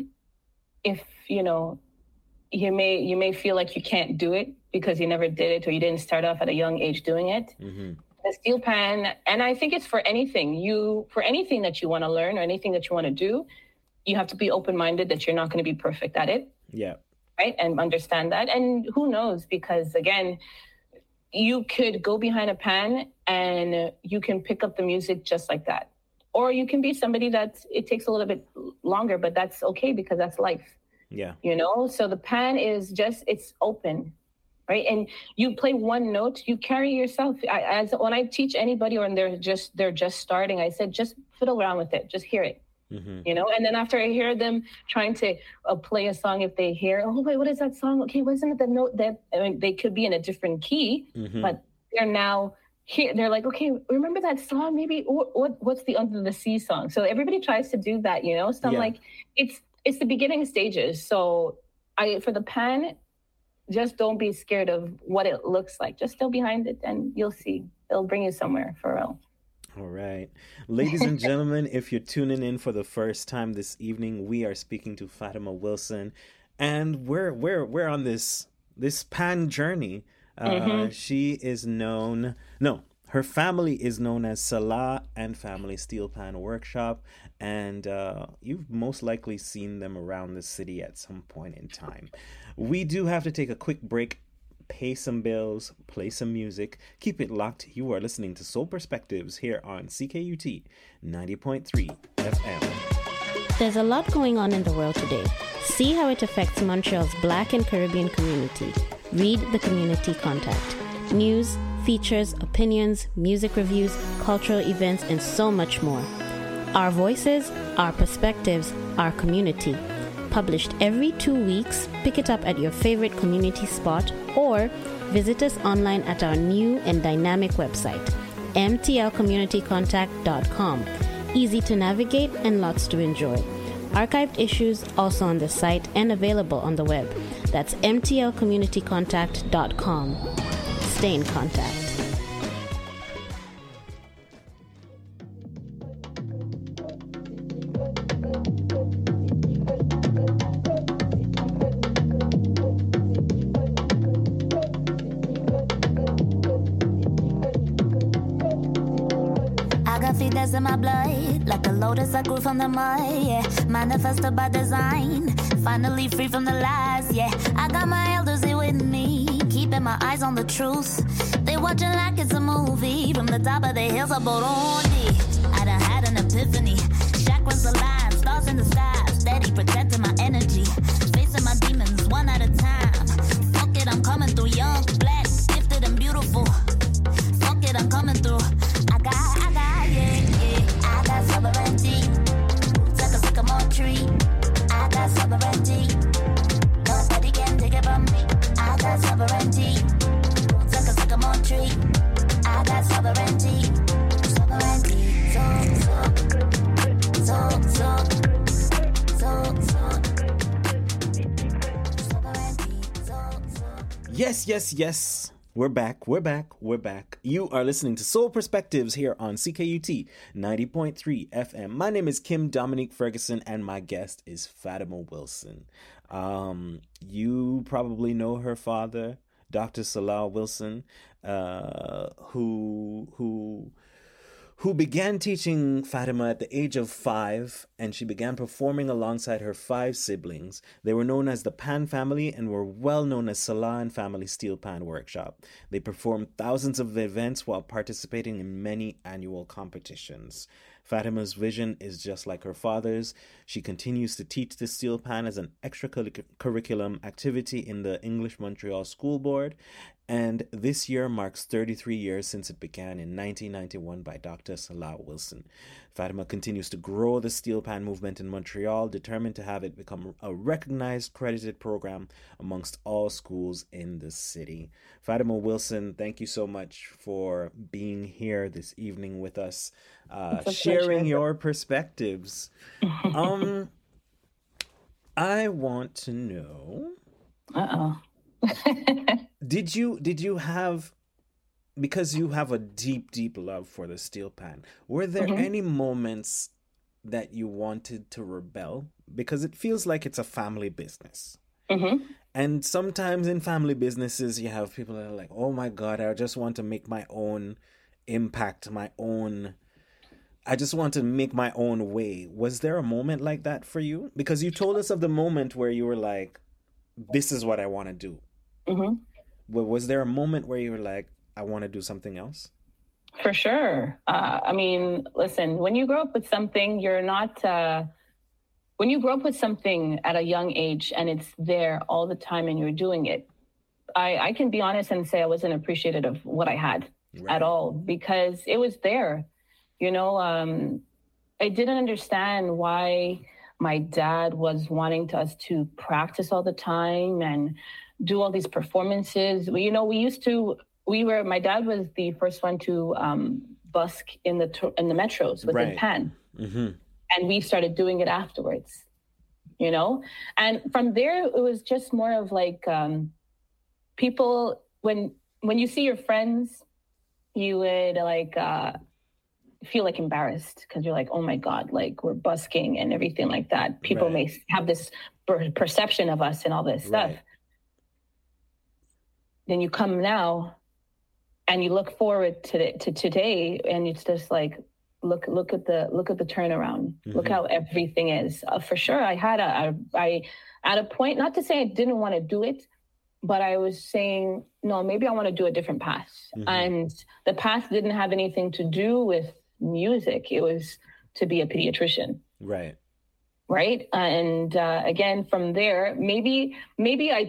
Speaker 7: if you know, you may feel like you can't do it because you never did it or you didn't start off at a young age doing it.
Speaker 3: Mm-hmm.
Speaker 7: The steel pan, and I think it's for anything that you want to learn or anything that you want to do, you have to be open-minded that you're not going to be perfect at it.
Speaker 3: Yeah.
Speaker 7: Right. And understand that. And who knows, because again, you could go behind a pan and you can pick up the music just like that. Or you can be somebody that it takes a little bit longer, but that's okay because that's life.
Speaker 3: Yeah.
Speaker 7: You know, so the pan is just, it's open, right? And you play one note, you carry yourself. When I teach anybody or they're just starting, I said, just fiddle around with it. Just hear it.
Speaker 3: Mm-hmm.
Speaker 7: You know, and then after I hear them trying to play a song, if they hear, oh, wait, what is that song? Okay, wasn't it the note that, I mean, they could be in a different key,
Speaker 3: Mm-hmm.
Speaker 7: but they're now here. They're like, okay, remember that song? Maybe what's the Under the Sea song? So everybody tries to do that, you know? So I'm like, it's the beginning stages. So for the pan, just don't be scared of what it looks like. Just go behind it and you'll see. It'll bring you somewhere for real.
Speaker 3: All right. Ladies and gentlemen, if you're tuning in for the first time this evening, we are speaking to Fatima Wilson, and we're on this pan journey. She is known, her family is known as Salah and Family Steel Pan Workshop, and you've most likely seen them around the city at some point in time. We do have to take a quick break, pay some bills, play some music. Keep it locked. You are listening to Soul Perspectives here on CKUT 90.3 FM.
Speaker 10: There's a lot going on in the world today. See how it affects Montreal's Black and Caribbean community. Read the Community Contact. News, features, opinions, music reviews, cultural events, and so much more. Our voices, our perspectives, our community. Published every 2 weeks. Pick it up at your favorite community spot or visit us online at our new and dynamic website, mtlcommunitycontact.com. Easy to navigate and lots to enjoy. Archived issues also on the site and available on the web. That's mtlcommunitycontact.com. Stay in contact.
Speaker 11: There's in my blood, like a lotus I grew from the mud, yeah. Manifested by design, finally free from the lies, yeah. I got my elders here with me, keeping my eyes on the truth. They watching like it's a movie, from the top of the hills of Burundi. I done had an epiphany, chakras aligned, stars in the sky, steady protecting my energy, facing my demons one at a time. Fuck it, I'm coming through, young, black, gifted and beautiful. Fuck it, I'm coming through. I got, yeah. I got sovereignty. Roots like a sycamore tree. I got sovereignty. Nobody can take it from me. I got sovereignty. Roots like a sycamore tree. I got sovereignty. Sovereignty.
Speaker 3: Yes. We're back. You are listening to Soul Perspectives here on CKUT 90.3 FM. My name is Kim Dominique Ferguson, and my guest is Fatima Wilson. You probably know her father, Dr. Salah Wilson, who began teaching Fatima at the age of 5, and she began performing alongside her 5 siblings. They were known as the Pan family and were well known as Salah and Family Steel Pan Workshop. They performed thousands of events while participating in many annual competitions. Fatima's vision is just like her father's. She continues to teach the steel pan as an extracurriculum activity in the English Montreal School Board, and this year marks 33 years since it began in 1991 by Dr. Salah Wilson. Fatima continues to grow the steel pan movement in Montreal, determined to have it become a recognized, credited program amongst all schools in the city. Fatima Wilson, thank you so much for being here this evening with us, sharing your perspectives. I want to know. Did you have, because you have a deep love for the steel pan, were there any moments that you wanted to rebel? Because it feels like it's a family business. And sometimes in family businesses, you have people that are like, oh my God, I just want to make my own impact, I just want to make my own way. Was there a moment like that for you? Because you told us of the moment where you were like, this is what I want to do. But was there a moment where you were like, I want to do something else?
Speaker 7: For sure. I mean, listen, when you grow up with something, you're not... when you grow up with something at a young age and it's there all the time and you're doing it, I can be honest and say I wasn't appreciative of what I had at all, because it was there. You know, I didn't understand why my dad was wanting us to practice all the time and do all these performances. You know, my dad was the first one to busk in the metros within Pan. And we started doing it afterwards, you know? And from there, it was just more of like people, when you see your friends, you would like feel like embarrassed because you're like, oh my God, like we're busking and everything like that. People may have this perception of us and all this stuff. Then you come now and you look forward to today, and it's just like, look at the turnaround. Look how everything is. For sure, I had at a point, not to say I didn't want to do it, but I was saying, no, maybe I want to do a different path. And the path didn't have anything to do with music. It was to be a pediatrician. Right. And again, from there, maybe I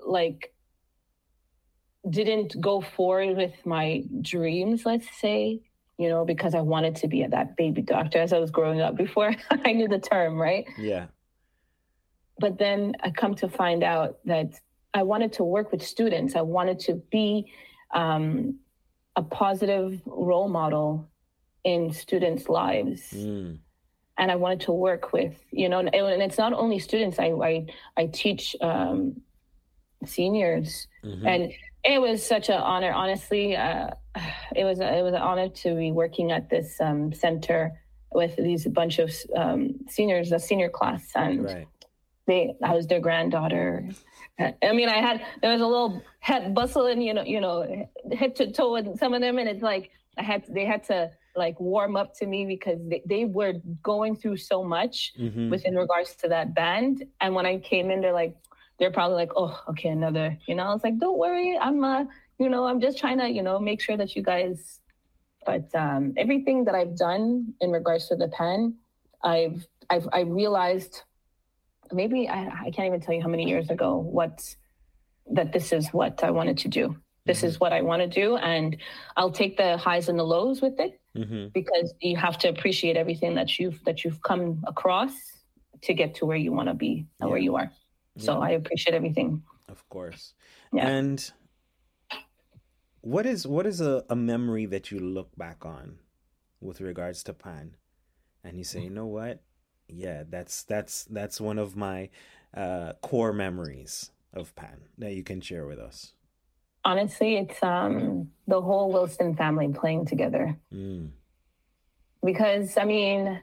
Speaker 7: didn't go forward with my dreams, let's say, you know, because I wanted to be that baby doctor as I was growing up before I knew the term, right? Yeah. But then I come to find out that I wanted to work with students. I wanted to be a positive role model in students' lives. And I wanted to work with, you know, and it's not only students. I teach seniors. And it was such an honor, honestly. It was an honor to be working at this center with these bunch of seniors, a senior class, and I was their granddaughter. I mean, there was a little head bustling, you know, head to toe with some of them, and it's like they had to like warm up to me because they were going through so much within regards to that band. And when I came in, they're probably like, oh, okay, another, you know. I was like, don't worry, I'm just trying to, you know, make sure that you guys. But everything that I've done in regards to the pen, I realized, maybe I can't even tell you how many years ago, that this is what I wanted to do. This is what I want to do, and I'll take the highs and the lows with it, because you have to appreciate everything that you've come across to get to where you want to be and where you are. So I appreciate everything. Of course. Yeah. And what is a memory that you look back on with regards to Pan, and you say, you know what? Yeah, that's one of my core memories of Pan that you can share with us. Honestly, it's the whole Wilson family playing together. Because, I mean,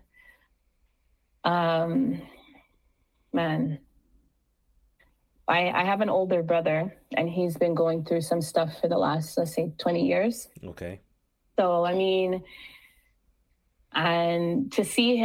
Speaker 7: man, I have an older brother, and he's been going through some stuff for the last, let's say, 20 years. Okay. So, I mean, and to see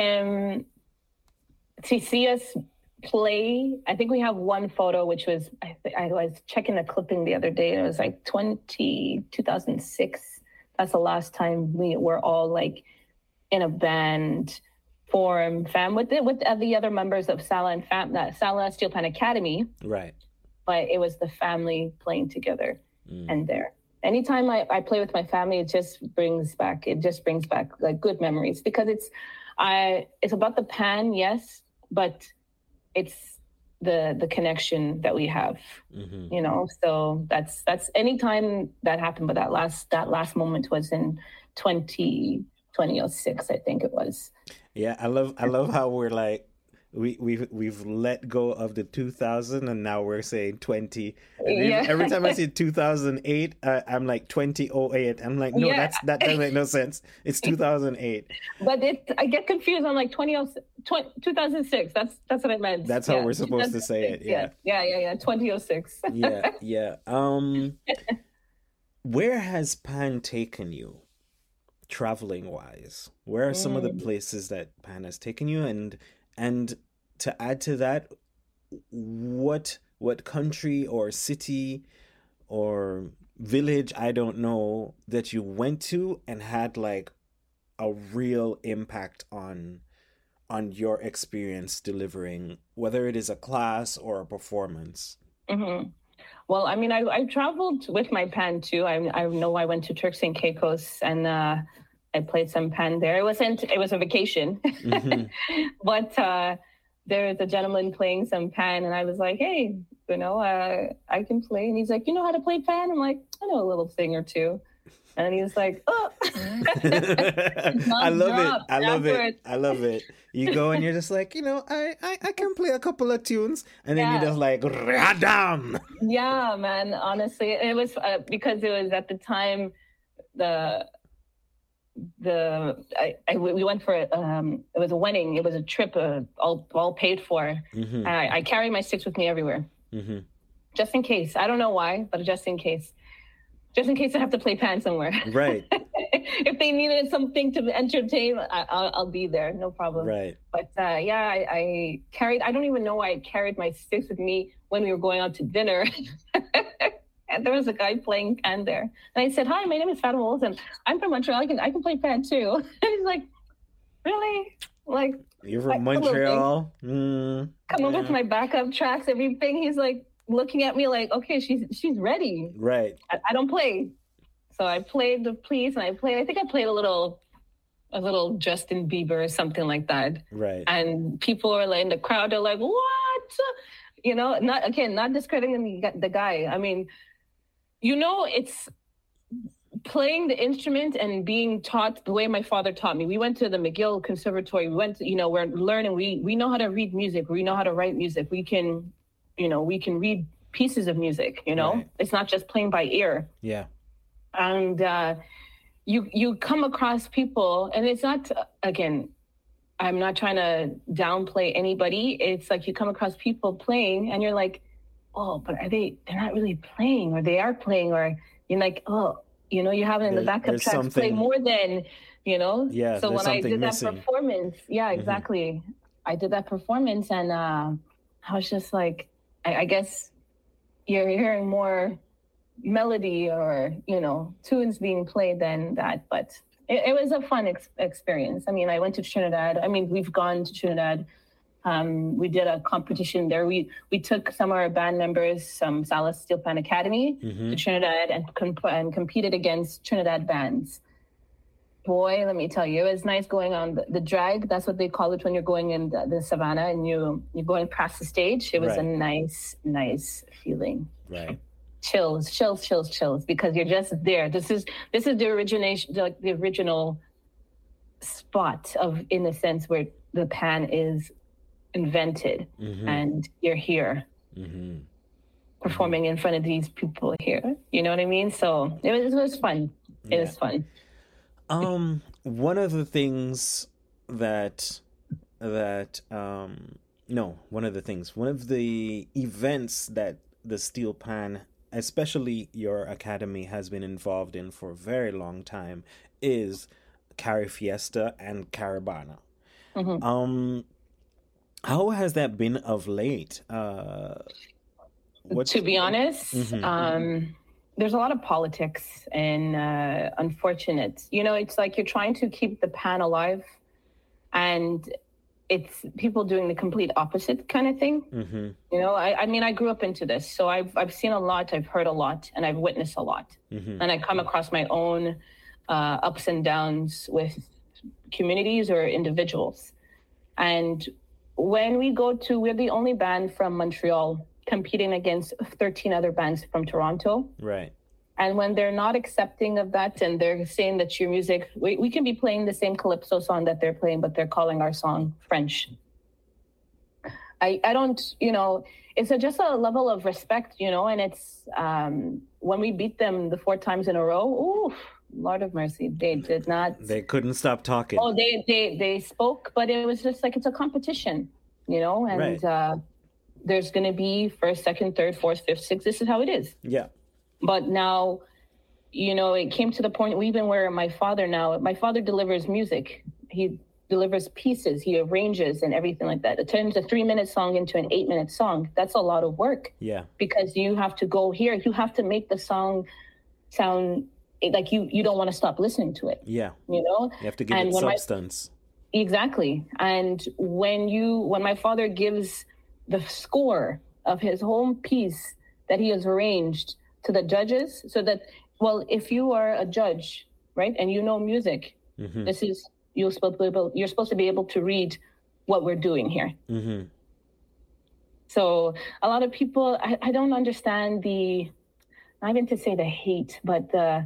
Speaker 7: us play, I think we have one photo, which was, I was checking the clipping the other day, and it was like 2006. That's the last time we were all like in a band form fam with the other members of Sala and Sala Steel Pan Academy.
Speaker 3: Right.
Speaker 7: But it was the family playing together. And there. Anytime I play with my family, it just brings back like good memories, because it's about the pan, yes, but it's the connection that we have, you know. So that's anytime that happened. But that last moment was in 2006, I think it was.
Speaker 3: Yeah, I love how we're like we've let go of the 2000 and now we're saying 20. And every time I see 2008, I'm like 2008. I'm like, no, that doesn't make no sense. It's 2008.
Speaker 7: But I get confused. I'm like 2006. That's what I meant.
Speaker 3: That's how we're supposed to say it.
Speaker 7: Yeah. 2006.
Speaker 3: Yeah. Where has Pan taken you, traveling wise? Where are some of the places that Pan has taken you? And to add to that, what country or city or village, I don't know, that you went to and had like a real impact on your experience delivering, whether it is a class or a performance?
Speaker 7: Well, I mean, I traveled with my pan too. I know I went to Turks and Caicos and I played some pan there. It was a vacation, but there was a gentleman playing some pan, and I was like, hey, you know, I can play. And he's like, you know how to play pan? I'm like, I know a little thing or two. And he was like, oh.
Speaker 3: I love it. You go and you're just like, you know, I can play a couple of tunes. And then you're just like, radam.
Speaker 7: Yeah, man. Honestly, it was because it was at the time, we went for it was a wedding. It was a trip, all paid for. And I carry my sticks with me everywhere. Just in case. I don't know why, but just in case. Just in case I have to play pan somewhere.
Speaker 3: Right.
Speaker 7: If they needed something to entertain, I'll be there. No problem.
Speaker 3: Right.
Speaker 7: But I carried, I don't even know why I carried my sticks with me when we were going out to dinner. And there was a guy playing pan there. And I said, hi, my name is Fatima Wilson. I'm from Montreal. I can play pan too. And he's like, really? Like,
Speaker 3: you're from Montreal?
Speaker 7: Come over to my backup tracks, everything. He's like, looking at me like, okay, she's ready.
Speaker 3: Right.
Speaker 7: I don't play. So I played the Please, and I think I played a little Justin Bieber or something like that.
Speaker 3: Right.
Speaker 7: And people are like in the crowd, they're like, what? You know, not discrediting the guy. I mean, you know, it's playing the instrument and being taught the way my father taught me. We went to the McGill Conservatory. We went to, you know, we're learning, we know how to read music. We know how to write music. We can read pieces of music, you know? Right. It's not just playing by ear.
Speaker 3: Yeah.
Speaker 7: And you come across people, and it's not, again, I'm not trying to downplay anybody. It's like you come across people playing and you're like, oh, but they're not really playing, or they are playing, or you're like, oh, you know, you have it in the backup tracks play more than, you know?
Speaker 3: Yeah.
Speaker 7: So when I did
Speaker 3: missing.
Speaker 7: that performance, exactly. I did that performance, and I was just like, I guess you're hearing more melody or, you know, tunes being played than that. But it was a fun experience. I mean, I went to Trinidad. I mean, we've gone to Trinidad. We did a competition there. We took some of our band members, some Sala Steel Pan Academy, to Trinidad and competed against Trinidad bands. Boy, let me tell you, it was nice going on the drag. That's what they call it when you're going in the savannah and you're going past the stage. It was a nice feeling.
Speaker 3: Right.
Speaker 7: Chills, because you're just there. This is the origination, like the original spot of, in a sense, where the pan is invented, and you're here performing in front of these people here. You know what I mean? So it was fun. It was fun.
Speaker 3: One of the things one of the events that the Steel Pan, especially your academy, has been involved in for a very long time is Cari Fiesta and Caribana. How has that been of late?
Speaker 7: To be honest, there's a lot of politics and unfortunate. You know, it's like you're trying to keep the pan alive, and it's people doing the complete opposite kind of thing.
Speaker 3: Mm-hmm.
Speaker 7: You know, I mean, I grew up into this, so I've seen a lot, I've heard a lot, and I've witnessed a lot.
Speaker 3: Mm-hmm.
Speaker 7: And I come across my own ups and downs with communities or individuals. And when we're the only band from Montreal competing against 13 other bands from Toronto.
Speaker 3: Right.
Speaker 7: And when they're not accepting of that and they're saying that your music, we can be playing the same Calypso song that they're playing, but they're calling our song French. I don't, you know, it's just a level of respect, you know, and it's when we beat them the 4 times in a row, ooh, Lord of mercy, they did not.
Speaker 3: They couldn't stop talking.
Speaker 7: Oh, they spoke, but it was just like, it's a competition, you know, and
Speaker 3: right.
Speaker 7: There's going to be first, second, third, fourth, fifth, sixth. This is how it is.
Speaker 3: Yeah.
Speaker 7: But now, you know, it came to the point, even where my father delivers music. He delivers pieces, he arranges and everything like that. It turns a 3-minute song into an 8-minute song. That's a lot of work.
Speaker 3: Yeah.
Speaker 7: Because you have to go here. You have to make the song sound like you don't want to stop listening to it.
Speaker 3: Yeah.
Speaker 7: You know?
Speaker 3: You have to give it substance.
Speaker 7: Exactly. And when my father gives the score of his home piece that he has arranged to the judges, so that, well, if you are a judge, right, and you know music,
Speaker 3: mm-hmm.
Speaker 7: you're supposed to be able to read what we're doing here.
Speaker 3: Mm-hmm. So
Speaker 7: a lot of people, I don't understand not even to say the hate, but the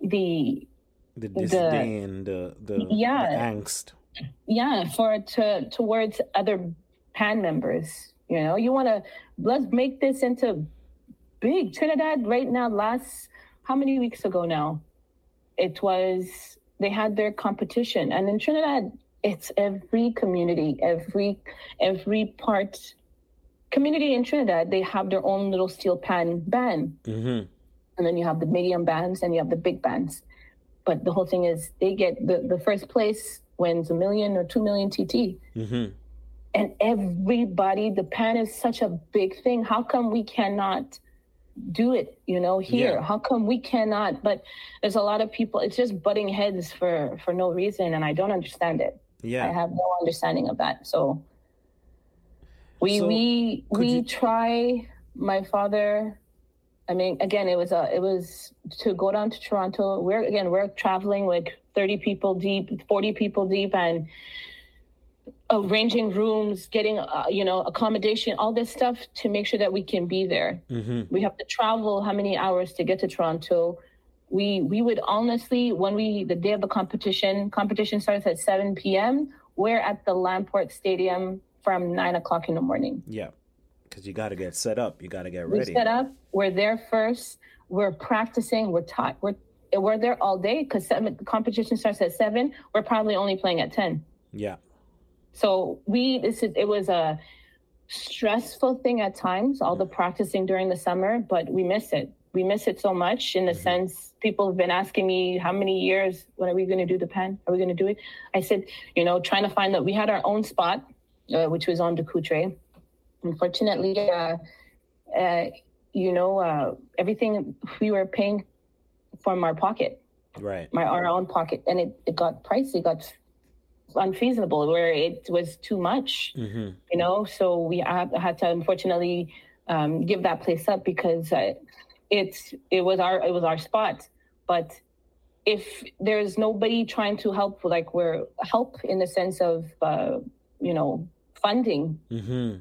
Speaker 3: disdain, the angst.
Speaker 7: Yeah, towards other band members. You know, let's make this into big. Trinidad right now, how many weeks ago now? They had their competition. And in Trinidad, it's every community, every part. Community in Trinidad, they have their own little steel pan band.
Speaker 3: Mm-hmm.
Speaker 7: And then you have the medium bands and you have the big bands. But the whole thing is they get the first place wins $1 million or $2 million TT.
Speaker 3: Mm-hmm.
Speaker 7: And everybody, the pan is such a big thing. How come we cannot do it, you know, here?
Speaker 3: Yeah.
Speaker 7: How come we cannot? But there's a lot of people, it's just butting heads for no reason. And I don't understand it.
Speaker 3: Yeah.
Speaker 7: I have no understanding of that. So we try, my father, I mean, again, it was to go down to Toronto. We're traveling like 30 people deep, 40 people deep, and arranging rooms, getting, accommodation, all this stuff to make sure that we can be there.
Speaker 3: Mm-hmm.
Speaker 7: We have to travel how many hours to get to Toronto. We would honestly, the day of the competition starts at 7 p.m. We're at the Lamport Stadium from 9 o'clock in the morning.
Speaker 3: Yeah, because you got to get set up. You got to get ready.
Speaker 7: We set up. We're there first. We're practicing. We're taught. We're there all day because the competition starts at 7. We're probably only playing at 10.
Speaker 3: Yeah.
Speaker 7: So it was a stressful thing at times, all the practicing during the summer, but we miss it. We miss it so much in the
Speaker 3: mm-hmm.
Speaker 7: sense people have been asking me how many years, when are we going to do the pan? Are we going to do it? I said, trying to find that we had our own spot, which was on Ducoutre. Unfortunately, everything we were paying from our pocket,
Speaker 3: right?
Speaker 7: Our own pocket. And it got pricey, it got unfeasible, where it was too much,
Speaker 3: mm-hmm.
Speaker 7: So we had to unfortunately give that place up because it was our spot. But if there's nobody trying to help, like we're help in the sense of funding,
Speaker 3: mm-hmm.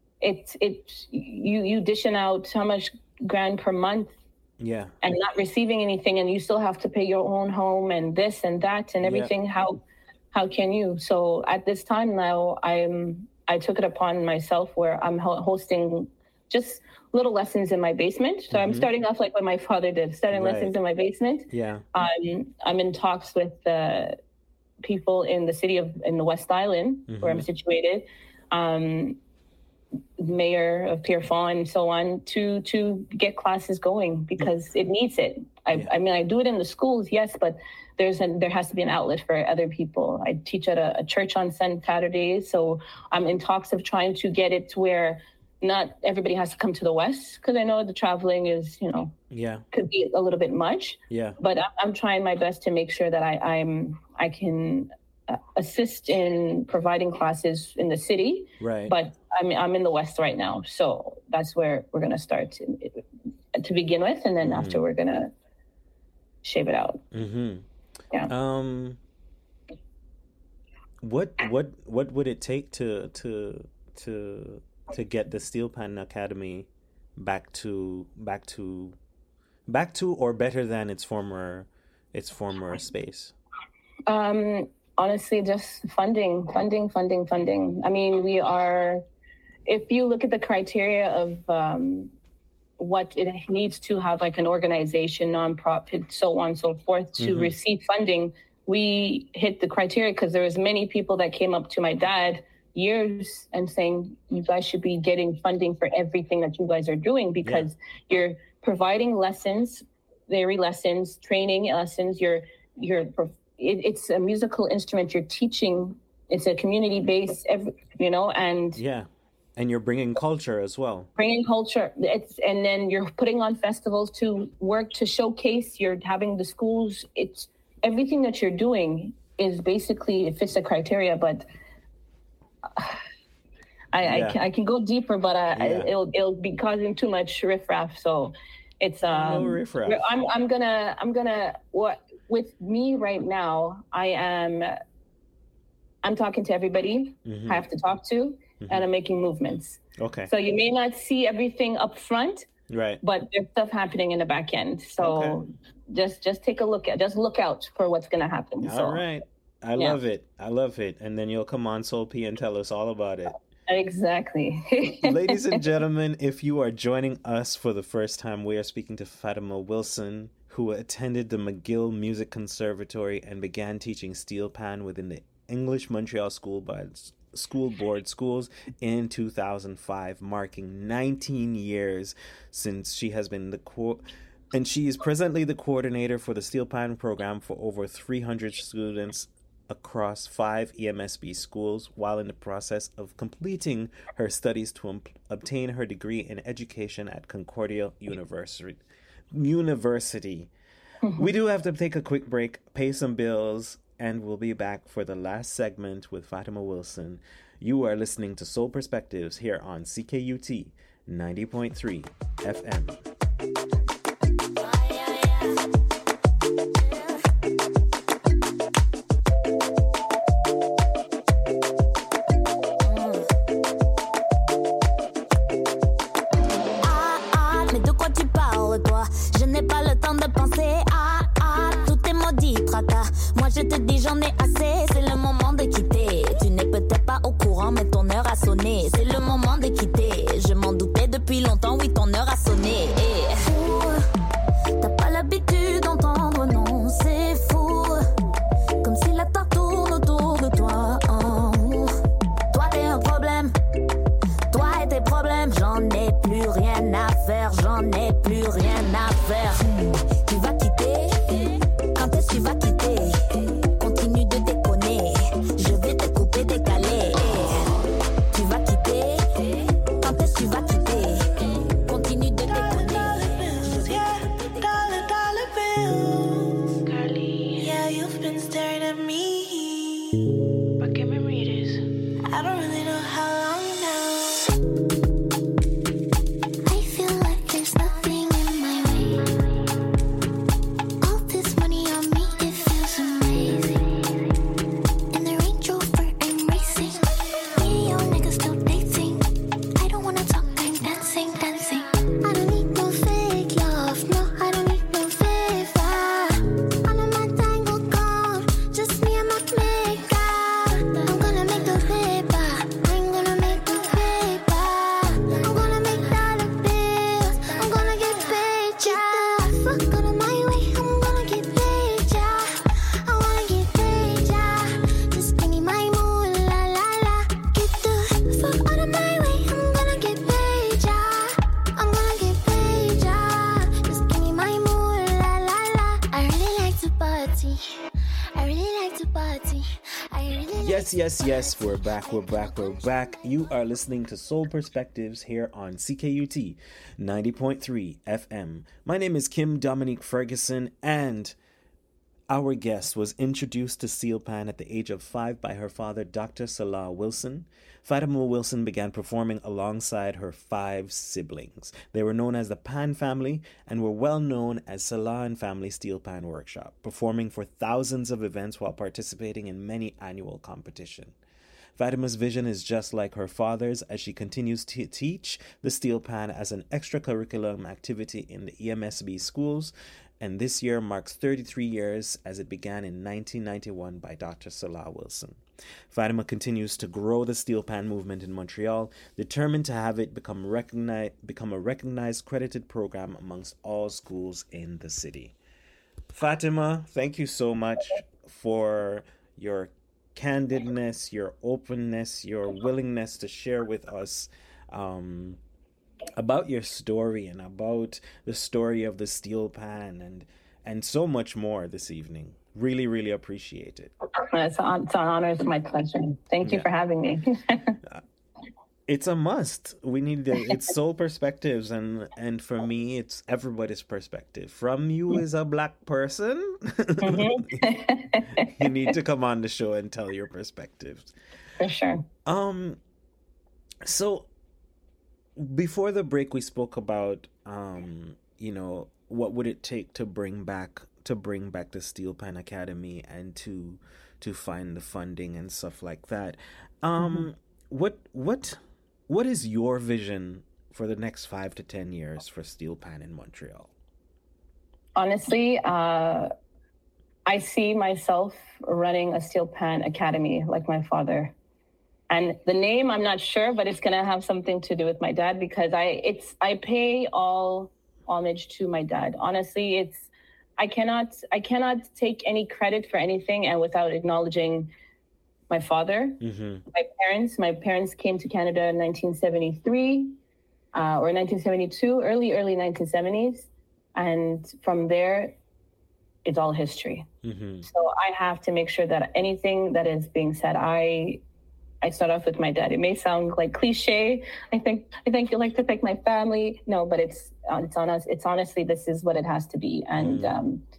Speaker 7: you dishing out how much grand per month,
Speaker 3: yeah, and
Speaker 7: not receiving anything, and you still have to pay your own home and this and that and everything.
Speaker 3: Yeah.
Speaker 7: How can you? So at this time now, I took it upon myself where I'm hosting just little lessons in my basement. So I'm starting off like what my father did, starting lessons in my basement.
Speaker 3: Yeah.
Speaker 7: I'm in talks with people in the West Island, where I'm situated, mayor of Pierrefonds and so on, to get classes going because it needs it. I mean, I do it in the schools, yes, but there has to be an outlet for other people. I teach at a church on Saturdays, so I'm in talks of trying to get it to where not everybody has to come to the West, because I know the traveling is, could be a little bit much.
Speaker 3: Yeah.
Speaker 7: But I'm trying my best to make sure that I can assist in providing classes in the city.
Speaker 3: Right.
Speaker 7: But I'm in the West right now, so that's where we're gonna start to begin with, and then after we're gonna shave it out.
Speaker 3: Mm-hmm.
Speaker 7: Yeah.
Speaker 3: What would it take to get the Steel Pan Academy back to or better than its former space?
Speaker 7: Honestly, just funding. I mean, if you look at the criteria of what it needs to have, like an organization, nonprofit, so on and so forth, to receive funding, we hit the criteria, because there was many people that came up to my dad years and saying, you guys should be getting funding for everything that you guys are doing, because you're providing lessons, theory lessons, training lessons, it's a musical instrument you're teaching. It's a community based, and
Speaker 3: and you're bringing culture as well.
Speaker 7: And then you're putting on festivals to work to showcase. You're having the schools. It's everything that you're doing is basically, it fits the criteria. But I can go deeper, but it'll be causing too much riffraff. So it's
Speaker 3: no riffraff.
Speaker 7: I'm gonna with me right now, I'm talking to everybody I have to talk to, and I'm making movements.
Speaker 3: Okay.
Speaker 7: So you may not see everything up front,
Speaker 3: right?
Speaker 7: But there's stuff happening in the back end. So just take a look look out for what's going to happen.
Speaker 3: All right. I love it. And then you'll come on Soul P and tell us all about it.
Speaker 7: Exactly.
Speaker 3: Ladies and gentlemen, if you are joining us for the first time, we are speaking to Fatima Wilson, who attended the McGill Music Conservatory and began teaching steel pan within the English Montreal School Board schools in 2005, marking 19 years since she has been and she is presently the coordinator for the steel pan program for over 300 students across 5 EMSB schools, while in the process of completing her studies to obtain her degree in education at Concordia University. We do have to take a quick break, pay some bills, and we'll be back for the last segment with Fatima Wilson. You are listening to Soul Perspectives here on CKUT 90.3 FM.
Speaker 11: Moi je te dis j'en ai assez, c'est le moment de quitter. Tu n'es peut-être pas au courant mais ton heure a sonné. C'est le moment de quitter, je m'en doutais depuis longtemps, oui ton heure a sonné. T'as pas l'habitude d'entendre non, c'est fou. Comme si la terre tourne autour de toi. Toi t'es un problème, toi et tes problèmes. J'en ai plus rien à faire, j'en ai plus rien à faire. Tu vas quitter, quand est-ce que tu vas quitter? Continue de déconner, je vais te couper, décaler. Tu vas quitter, quand est-ce que tu vas quitter? Continue de déconner, je vais te couper, décaler. Dollar bills, Carly, yeah, you've been staring at me. But give me readers, I don't really know how long now. I feel like there's nothing in my way. All this money on me, it feels amazing. In the Range Rover, I'm racing. Me and your niggas still dating. I don't wanna talk, I'm dancing. I don't need no fake love, no, I don't need no favor. All of my tango gone, just me and my makeup. I'm gonna make the paper, I'm gonna make the paper. I'm gonna make dollar bills, I'm gonna get paid, yeah. Fuck out of my way, I'm gonna get paid, yeah. I wanna get paid, yeah. Just give me my moolah, la la. Get the fuck out of my way, I'm gonna get paid, yeah. I'm gonna get paid, yeah. Just give me my moolah, la la. I really like to party. I really like to party. I
Speaker 3: Yes, we're back. You are listening to Soul Perspectives here on CKUT 90.3 FM. My name is Kim Dominique Ferguson, and our guest was introduced to steel pan at the age of 5 by her father, Dr. Salah Wilson. Fatima Wilson began performing alongside her 5 siblings. They were known as the Pan Family and were well known as Salah and Family Steel Pan Workshop, performing for thousands of events while participating in many annual competitions. Fatima's vision is just like her father's as she continues to teach the steel pan as an extracurricular activity in the EMSB schools, and this year marks 33 years as it began in 1991 by Dr. Salah Wilson. Fatima continues to grow the steel pan movement in Montreal, determined to have it become a recognized, credited program amongst all schools in the city. Fatima, thank you so much for your candidness, your openness, your willingness to share with us about your story and about the story of the steel pan and so much more this evening. Really, really appreciate it.
Speaker 7: It's an honor. It's my pleasure. Thank you for having me.
Speaker 3: It's a must. We need it's Soul Perspectives, and for me, it's everybody's perspective. From you as a Black person, you need to come on the show and tell your perspectives.
Speaker 7: For sure.
Speaker 3: So before the break, we spoke about what would it take to bring back the Steel Pan Academy and to find the funding and stuff like that. What is your vision for the next 5 to 10 years for steel pan in Montreal?
Speaker 7: Honestly, I see myself running a steel pan academy like my father. And the name, I'm not sure, but it's going to have something to do with my dad because I pay all homage to my dad. Honestly, I cannot take any credit for anything and without acknowledging my father, my parents came to Canada in 1973 or 1972, early 1970s. And from there, it's all history. So I have to make sure that anything that is being said, I start off with my dad. It may sound like cliche. I think you like to thank my family. No, but it's on us. It's honestly, this is what it has to be. And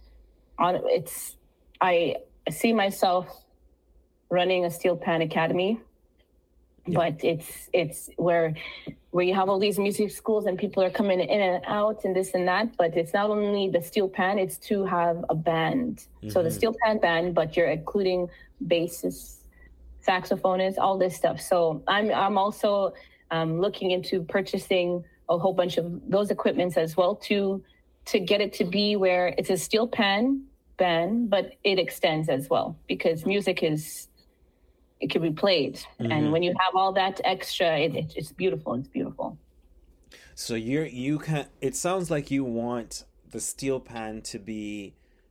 Speaker 7: I see myself running a steel pan academy, but it's where you have all these music schools and people are coming in and out and this and that, but it's not only the steel pan, it's to have a band. So the steel pan band, but you're including bassists, saxophonists, all this stuff. So I'm also looking into purchasing a whole bunch of those equipments as well to get it to be where it's a steel pan band, but it extends as well because music it can be played. And when you have all that extra, it's beautiful. It's beautiful.
Speaker 3: So you can. It sounds like you want the steel pan to be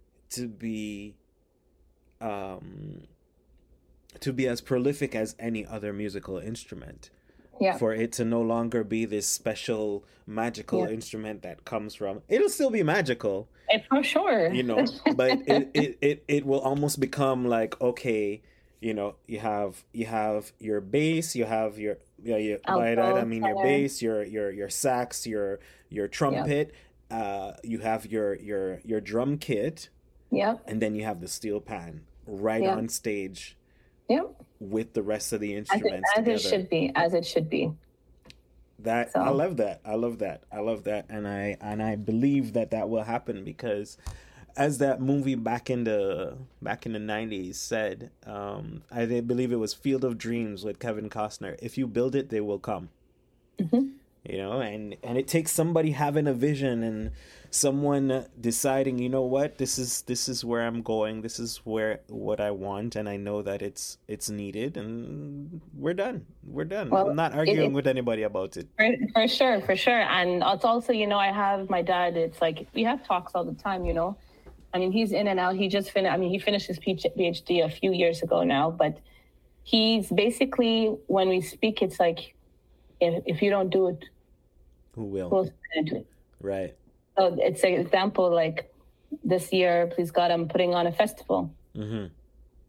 Speaker 3: as prolific as any other musical instrument. Yeah. For it to no longer be this special magical instrument that comes from. It'll still be magical.
Speaker 7: For sure.
Speaker 3: But it will almost become like, okay, you have your bass, you have your your bass, your sax, your trumpet, you have your drum kit, and then you have the steel pan on stage, with the rest of the instruments
Speaker 7: as it should be.
Speaker 3: I love that, and I believe that will happen because. As that movie back in the 90s said, I believe it was Field of Dreams with Kevin Costner. If you build it, they will come. And it takes somebody having a vision and someone deciding, you know what, this is where I'm going. This is what I want, and I know that it's needed, and we're done. Well, I'm not arguing with anybody about it.
Speaker 7: For sure. And it's also, I have my dad. It's like we have talks all the time. I mean, he's in and out. He just he finished his PhD a few years ago now, but he's basically, when we speak, it's like, if you don't do it,
Speaker 3: who will?
Speaker 7: Who's going to do it?
Speaker 3: Right.
Speaker 7: So it's an example, like this year, please God, I'm putting on a festival.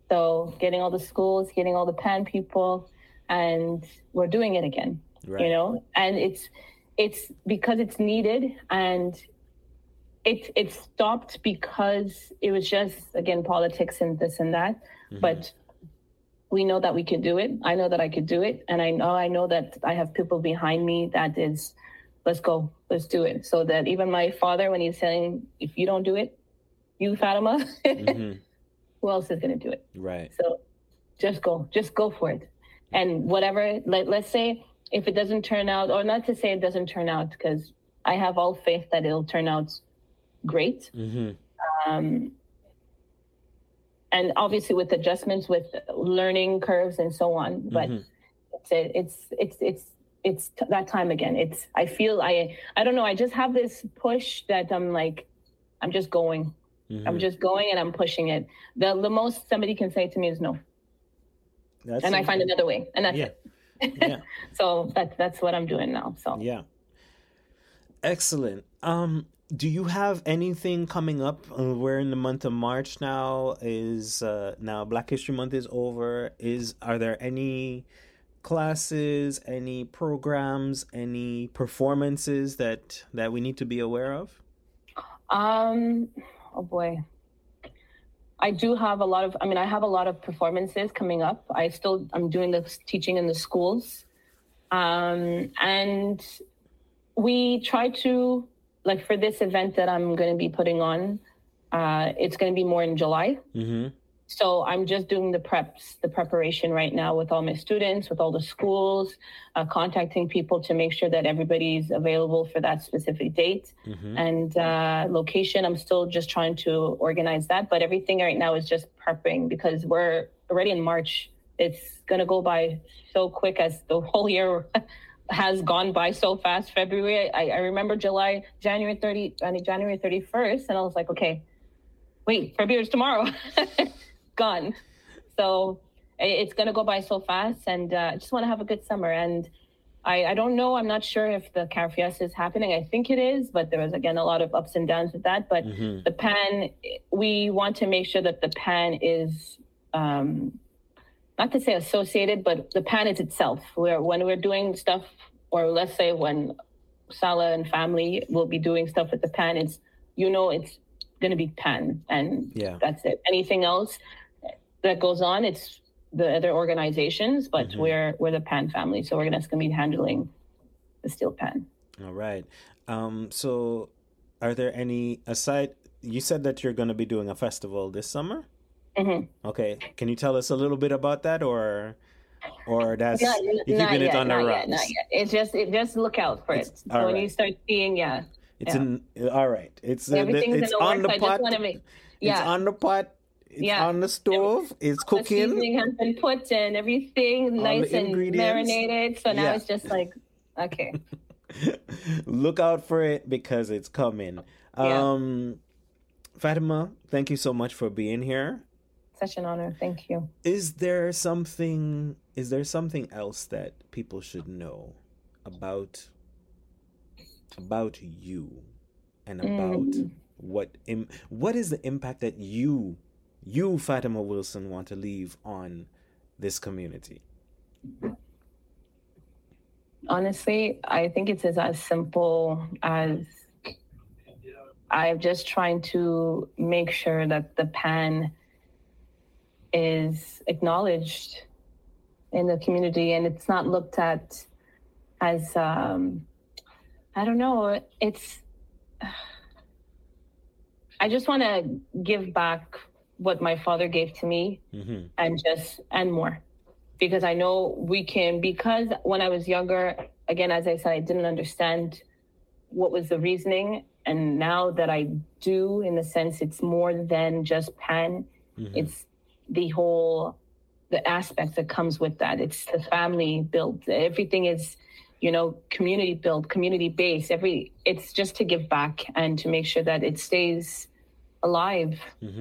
Speaker 7: So getting all the schools, getting all the PAN people, and we're doing it again, you know? And it's because it's needed, and it stopped because it was just, again, politics and this and that. But we know that we could do it. I know that I could do it. And I know that I have people behind me that is, let's go, let's do it. So that even my father, when he's saying, if you don't do it, you, Fatima, who else is going to do it?
Speaker 3: Right.
Speaker 7: So just go for it. And whatever, let's say if it doesn't turn out, or not to say it doesn't turn out, because I have all faith that it'll turn out great. And obviously with adjustments, with learning curves and so on, but it's that time again. I feel I don't know. I just have this push that I'm like, I'm just going. I'm just going and I'm pushing it. The most somebody can say to me is no. And I find another way, and that's it. So that's what I'm doing now. So
Speaker 3: yeah, excellent. Do you have anything coming up? We're in the month of March now. Now Black History Month is over. Are there any classes, any programs, any performances that we need to be aware of?
Speaker 7: Oh boy. I do have I have a lot of performances coming up. I'm doing the teaching in the schools. And we try to, like for this event that I'm going to be putting on, it's going to be more in July. So I'm just doing the preparation right now with all my students, with all the schools, contacting people to make sure that everybody's available for that specific date. And location, I'm still just trying to organize that. But everything right now is just prepping because we're already in March. It's going to go by so quick as the whole year has gone by so fast. February, I remember January 31st, and I was like, okay, wait, February's tomorrow. Gone. So it's going to go by so fast, and I just want to have a good summer. And I don't know, I'm not sure if the Carfiesta is happening. I think it is, but there was, again, a lot of ups and downs with that. But the PAN, we want to make sure that the PAN is, not to say associated, but the PAN is itself. When we're doing stuff, or let's say when Salah and family will be doing stuff with the PAN, it's going to be PAN, and that's it. Anything else that goes on, it's the other organizations, but we're the PAN family, so we're just going to be handling the steel PAN.
Speaker 3: All right. So are there any, aside, you said that you're going to be doing a festival this summer? Okay. Can you tell us a little bit about that, or that's you're keeping it on the rocks?
Speaker 7: Not yet. It's just look out for it. So when you start seeing,
Speaker 3: all right. It's
Speaker 7: everything's
Speaker 3: it's
Speaker 7: in the
Speaker 3: on
Speaker 7: works.
Speaker 3: the pot.
Speaker 7: I just want to make
Speaker 3: It's on the pot. It's on the stove. It's cooking.
Speaker 7: The seasoning has been put and everything nice and marinated. So now it's just like, okay.
Speaker 3: Look out for it because it's coming. Fatima, thank you so much for being here.
Speaker 7: Such an honor. Thank you.
Speaker 3: Is there something else that people should know about you and about what is the impact that you Fatima Wilson want to leave on this community?
Speaker 7: Honestly, I think it's as simple as I'm just trying to make sure that the PAN is acknowledged in the community, and it's not looked at as I don't know. I just want to give back what my father gave to me, and more, because I know we can. Because when I was younger, again, as I said, I didn't understand what was the reasoning, and now that I do, in a sense, it's more than just PAN. It's the aspect that comes with that. It's the family built. Everything is, community built, community based. It's just to give back and to make sure that it stays alive.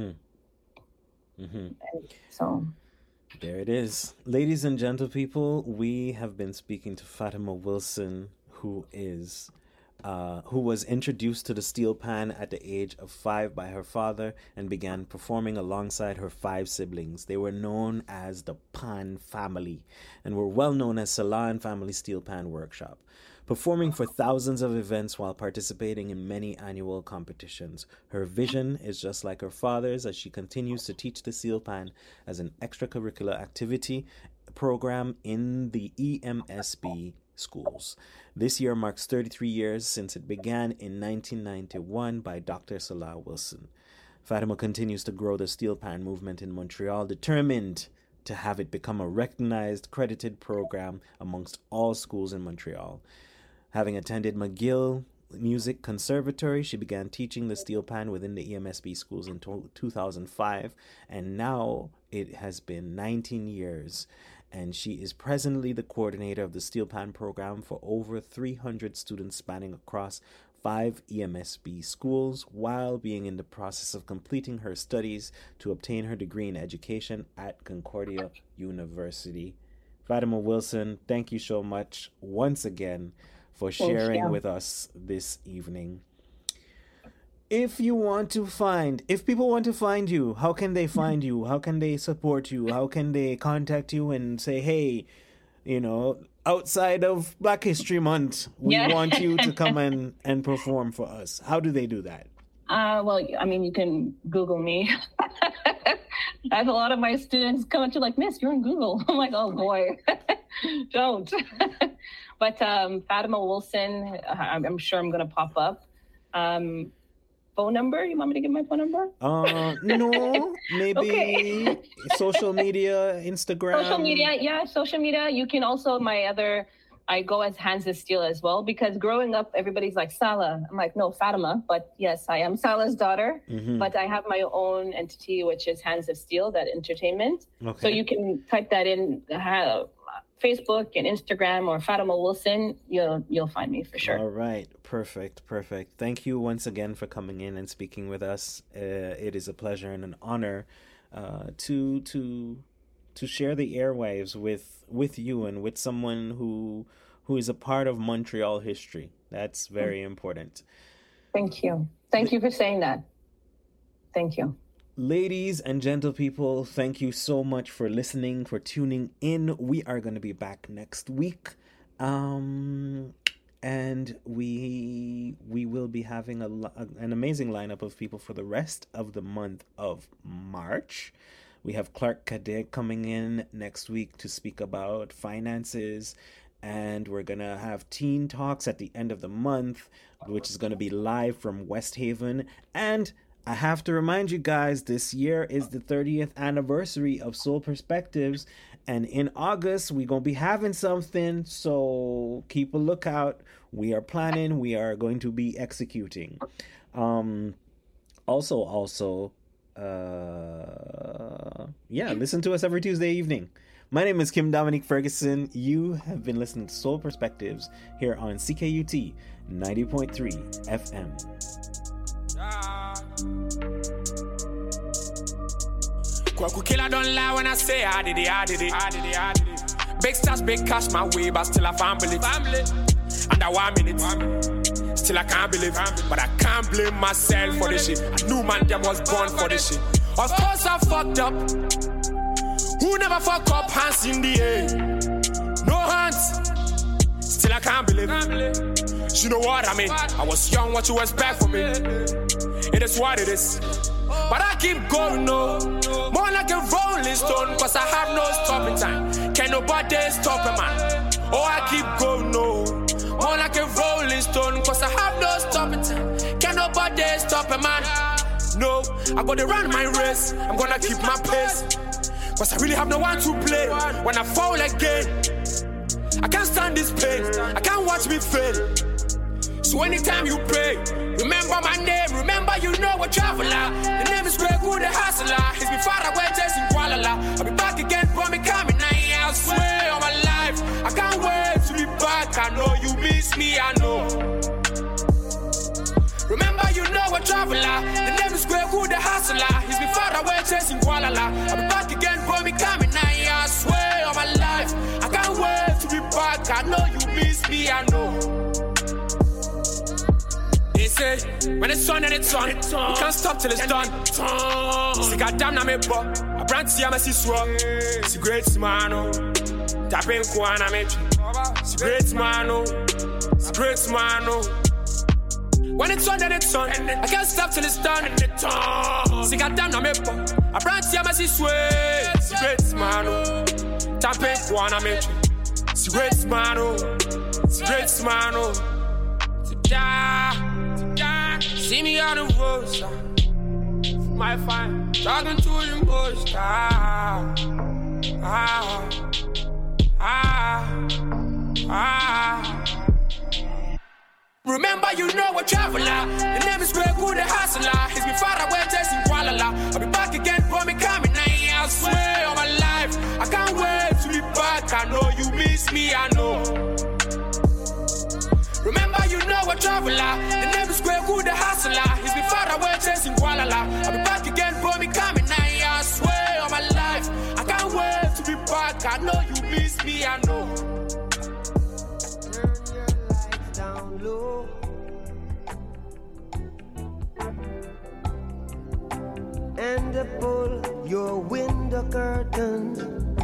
Speaker 7: And so
Speaker 3: there it is. Ladies and gentle people, we have been speaking to Fatima Wilson, who is who was introduced to the steel pan at the age of 5 by her father and began performing alongside her 5 siblings. They were known as the Pan family and were well known as Salah and Family Steel Pan Workshop, performing for thousands of events while participating in many annual competitions. Her vision is just like her father's as she continues to teach the steel pan as an extracurricular activity program in the EMSB schools. This year marks 33 years since it began in 1991 by Dr. Salah Wilson. Fatima continues to grow the steel pan movement in Montreal, determined to have it become a recognized, credited program amongst all schools in Montreal. Having attended McGill Music Conservatory, she began teaching the steel pan within the EMSB schools in 2005, and now it has been 19 years. And she is presently the coordinator of the steel pan program for over 300 students spanning across 5 EMSB schools, while being in the process of completing her studies to obtain her degree in education at Concordia University. Fatima Wilson, thank you so much once again for sharing with us this evening. If people want to find you, how can they find you? How can they support you? How can they contact you and say, hey, outside of Black History Month, we want you to come and perform for us? How do they do that?
Speaker 7: Well, I mean, you can Google me. I have a lot of my students come up to like, Miss, you're on Google. I'm like, oh boy, don't. But Fatima Wilson, I'm sure I'm going to pop up. Phone number? You want me to give my phone number?
Speaker 3: No, maybe okay. Social media, Instagram.
Speaker 7: Social media. You can also, I go as Hands of Steel as well, because growing up, everybody's like, Salah. I'm like, no, Fatima. But yes, I am Salah's daughter. Mm-hmm. But I have my own entity, which is Hands of Steel, that entertainment. Okay. So you can type that in Facebook and Instagram or Fatima Wilson. You'll find me for sure.
Speaker 3: All right. Perfect. Thank you once again for coming in and speaking with us. It is a pleasure and an honor to share the airwaves with you and with someone who is a part of Montreal history. That's very important.
Speaker 7: Thank you. Thank you for saying that. Thank you.
Speaker 3: Ladies and gentle people, thank you so much for listening, for tuning in. We are going to be back next week. And we will be having an amazing lineup of people for the rest of the month of March. We have Clark Cadet coming in next week to speak about finances. And we're going to have Teen Talks at the end of the month, which is going to be live from West Haven. And I have to remind you guys, this year is the 30th anniversary of Soul Perspectives. And in August, we're going to be having something. So keep a lookout. We are planning. We are going to be executing. Listen to us every Tuesday evening. My name is Kim Dominique Ferguson. You have been listening to Soul Perspectives here on CKUT 90.3 FM.
Speaker 12: Kwaku killer don't lie when I say I did it. Big stars, big cash my way, but still I family. Under 1 minute, still I can't believe. But I can't blame myself for this shit. I knew man them was born for this shit. Of course I fucked up. Who never fuck up? Hands in the air. No hands. Still I can't believe. You know what I mean? I was young, what you expect from me? It is what it is. But I keep going, no. More like a rolling stone, cause I have no stopping time. Can't nobody stop a man. Oh, I keep going, no. More like a rolling stone, cause I have no stopping time. Can't nobody stop a man. No, I gotta run my race. I'm gonna keep my pace. Cause I really have no one to play. When I fall again, I can't stand this pain. I can't watch me fail. So anytime you pray, remember my name, remember you know a traveler. The name is Greg Wood, the hustler. It's been far away, chasing Kuala. I'll be back again, for me coming. I swear on my life, I can't wait to be back. I know you miss me, I know. Remember you know a traveler. The name is Greg Wood, the hustler. It's been far away, chasing Kuala. I'll be back again, for me coming. I swear on my life, I can't wait to be back. I know you miss me, I know. say, when it's on and it's on, we can't stop till it's done. See, goddamn, na me bo. I brand see, I'm a swap. See, great man, oh. Tapping Kwana, me. See, great man, oh. See, great man, oh. When it's on, then it's on. I can't stop till it's done. See, goddamn, na me bo. I brand see, I'm a swap. See, great man, oh. Tapping Kwana, me. See, great man, oh. See, great man, oh. See me on the road, my fine, talking to them boys. Remember, you know a traveler. The name is Greg Wood, the hustler. He's been far away, chasing Kuala. I'll be back again for me coming. I swear on my life, I can't wait to be back. I know you miss me, I know. Remember, you know a traveler. The name is Greg Wood, the hustler. He's been far away chasing Kuala. I'll be back again for me coming. I swear on my life, I can't wait to be back. I know you miss me, I know.
Speaker 6: Turn your lights down low. And pull your window curtains.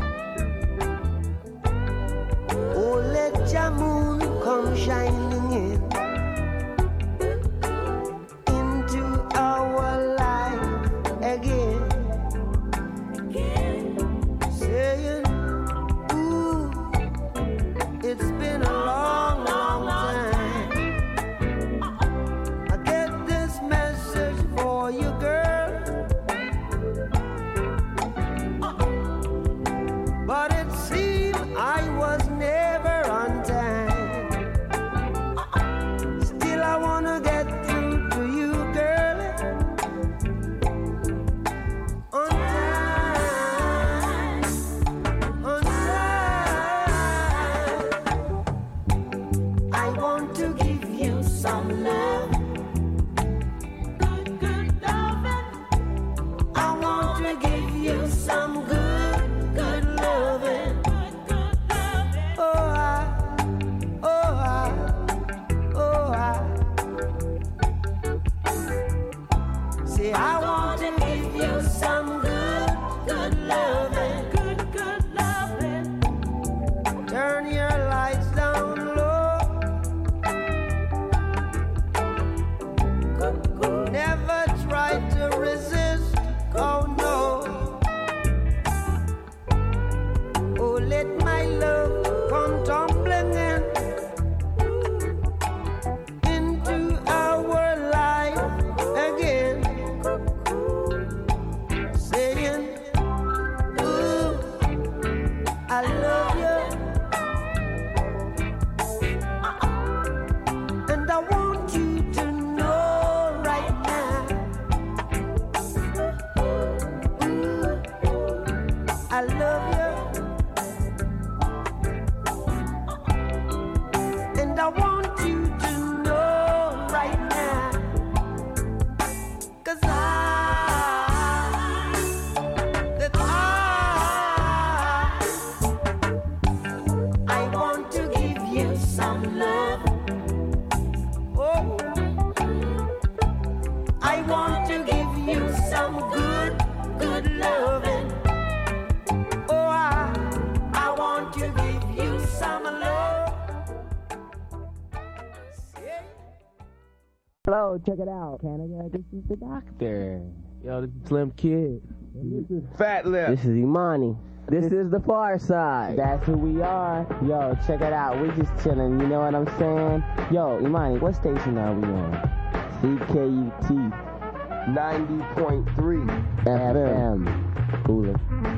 Speaker 6: Oh, let your moon come shining in into our life again. Saying, ooh, it's been a long, long time. I get this message for you, girl. But it seemed I was never on time. Still I wanna get through to you, girl. On time. On time. I want to give you some love. Good, good loving. I want to give you some good, good loving. I want to give you some good, good loving. Good, good loving. Turn your lights down low. Never try to resist. Oh no. Oh, let my love come tumbling in into our life again. Saying, ooh, I love you. And I want you to know right now. Ooh, I love you. And I want you to know right now. 'Cause I want to give you some love. Oh, I want to give you some good, good loving. Oh, I want to give you some love.
Speaker 13: Hello, check it out, Canada. This is the doctor. Yo, this is Slim Kid. This is Fat Lip. This is Imani. This is the Far Side. That's who we are. Yo, check it out. We just chilling. You know what I'm saying? Yo, Imani, what station are we on? CKUT 90.3 FM. Cooler.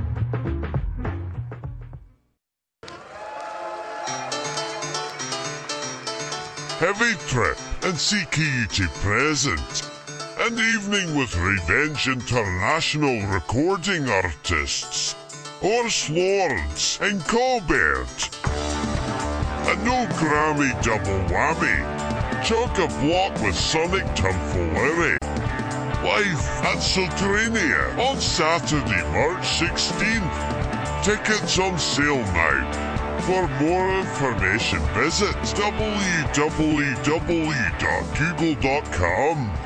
Speaker 14: Heavy Trip and CKUT present. An evening with Revenge International recording artists. Horace Lawrence and Colbert. A no Grammy double whammy. Chock-a-block with Sonic Tomfoolery. Live at Sotrania on Saturday, March 16th. Tickets on sale now. For more information, visit www.google.com.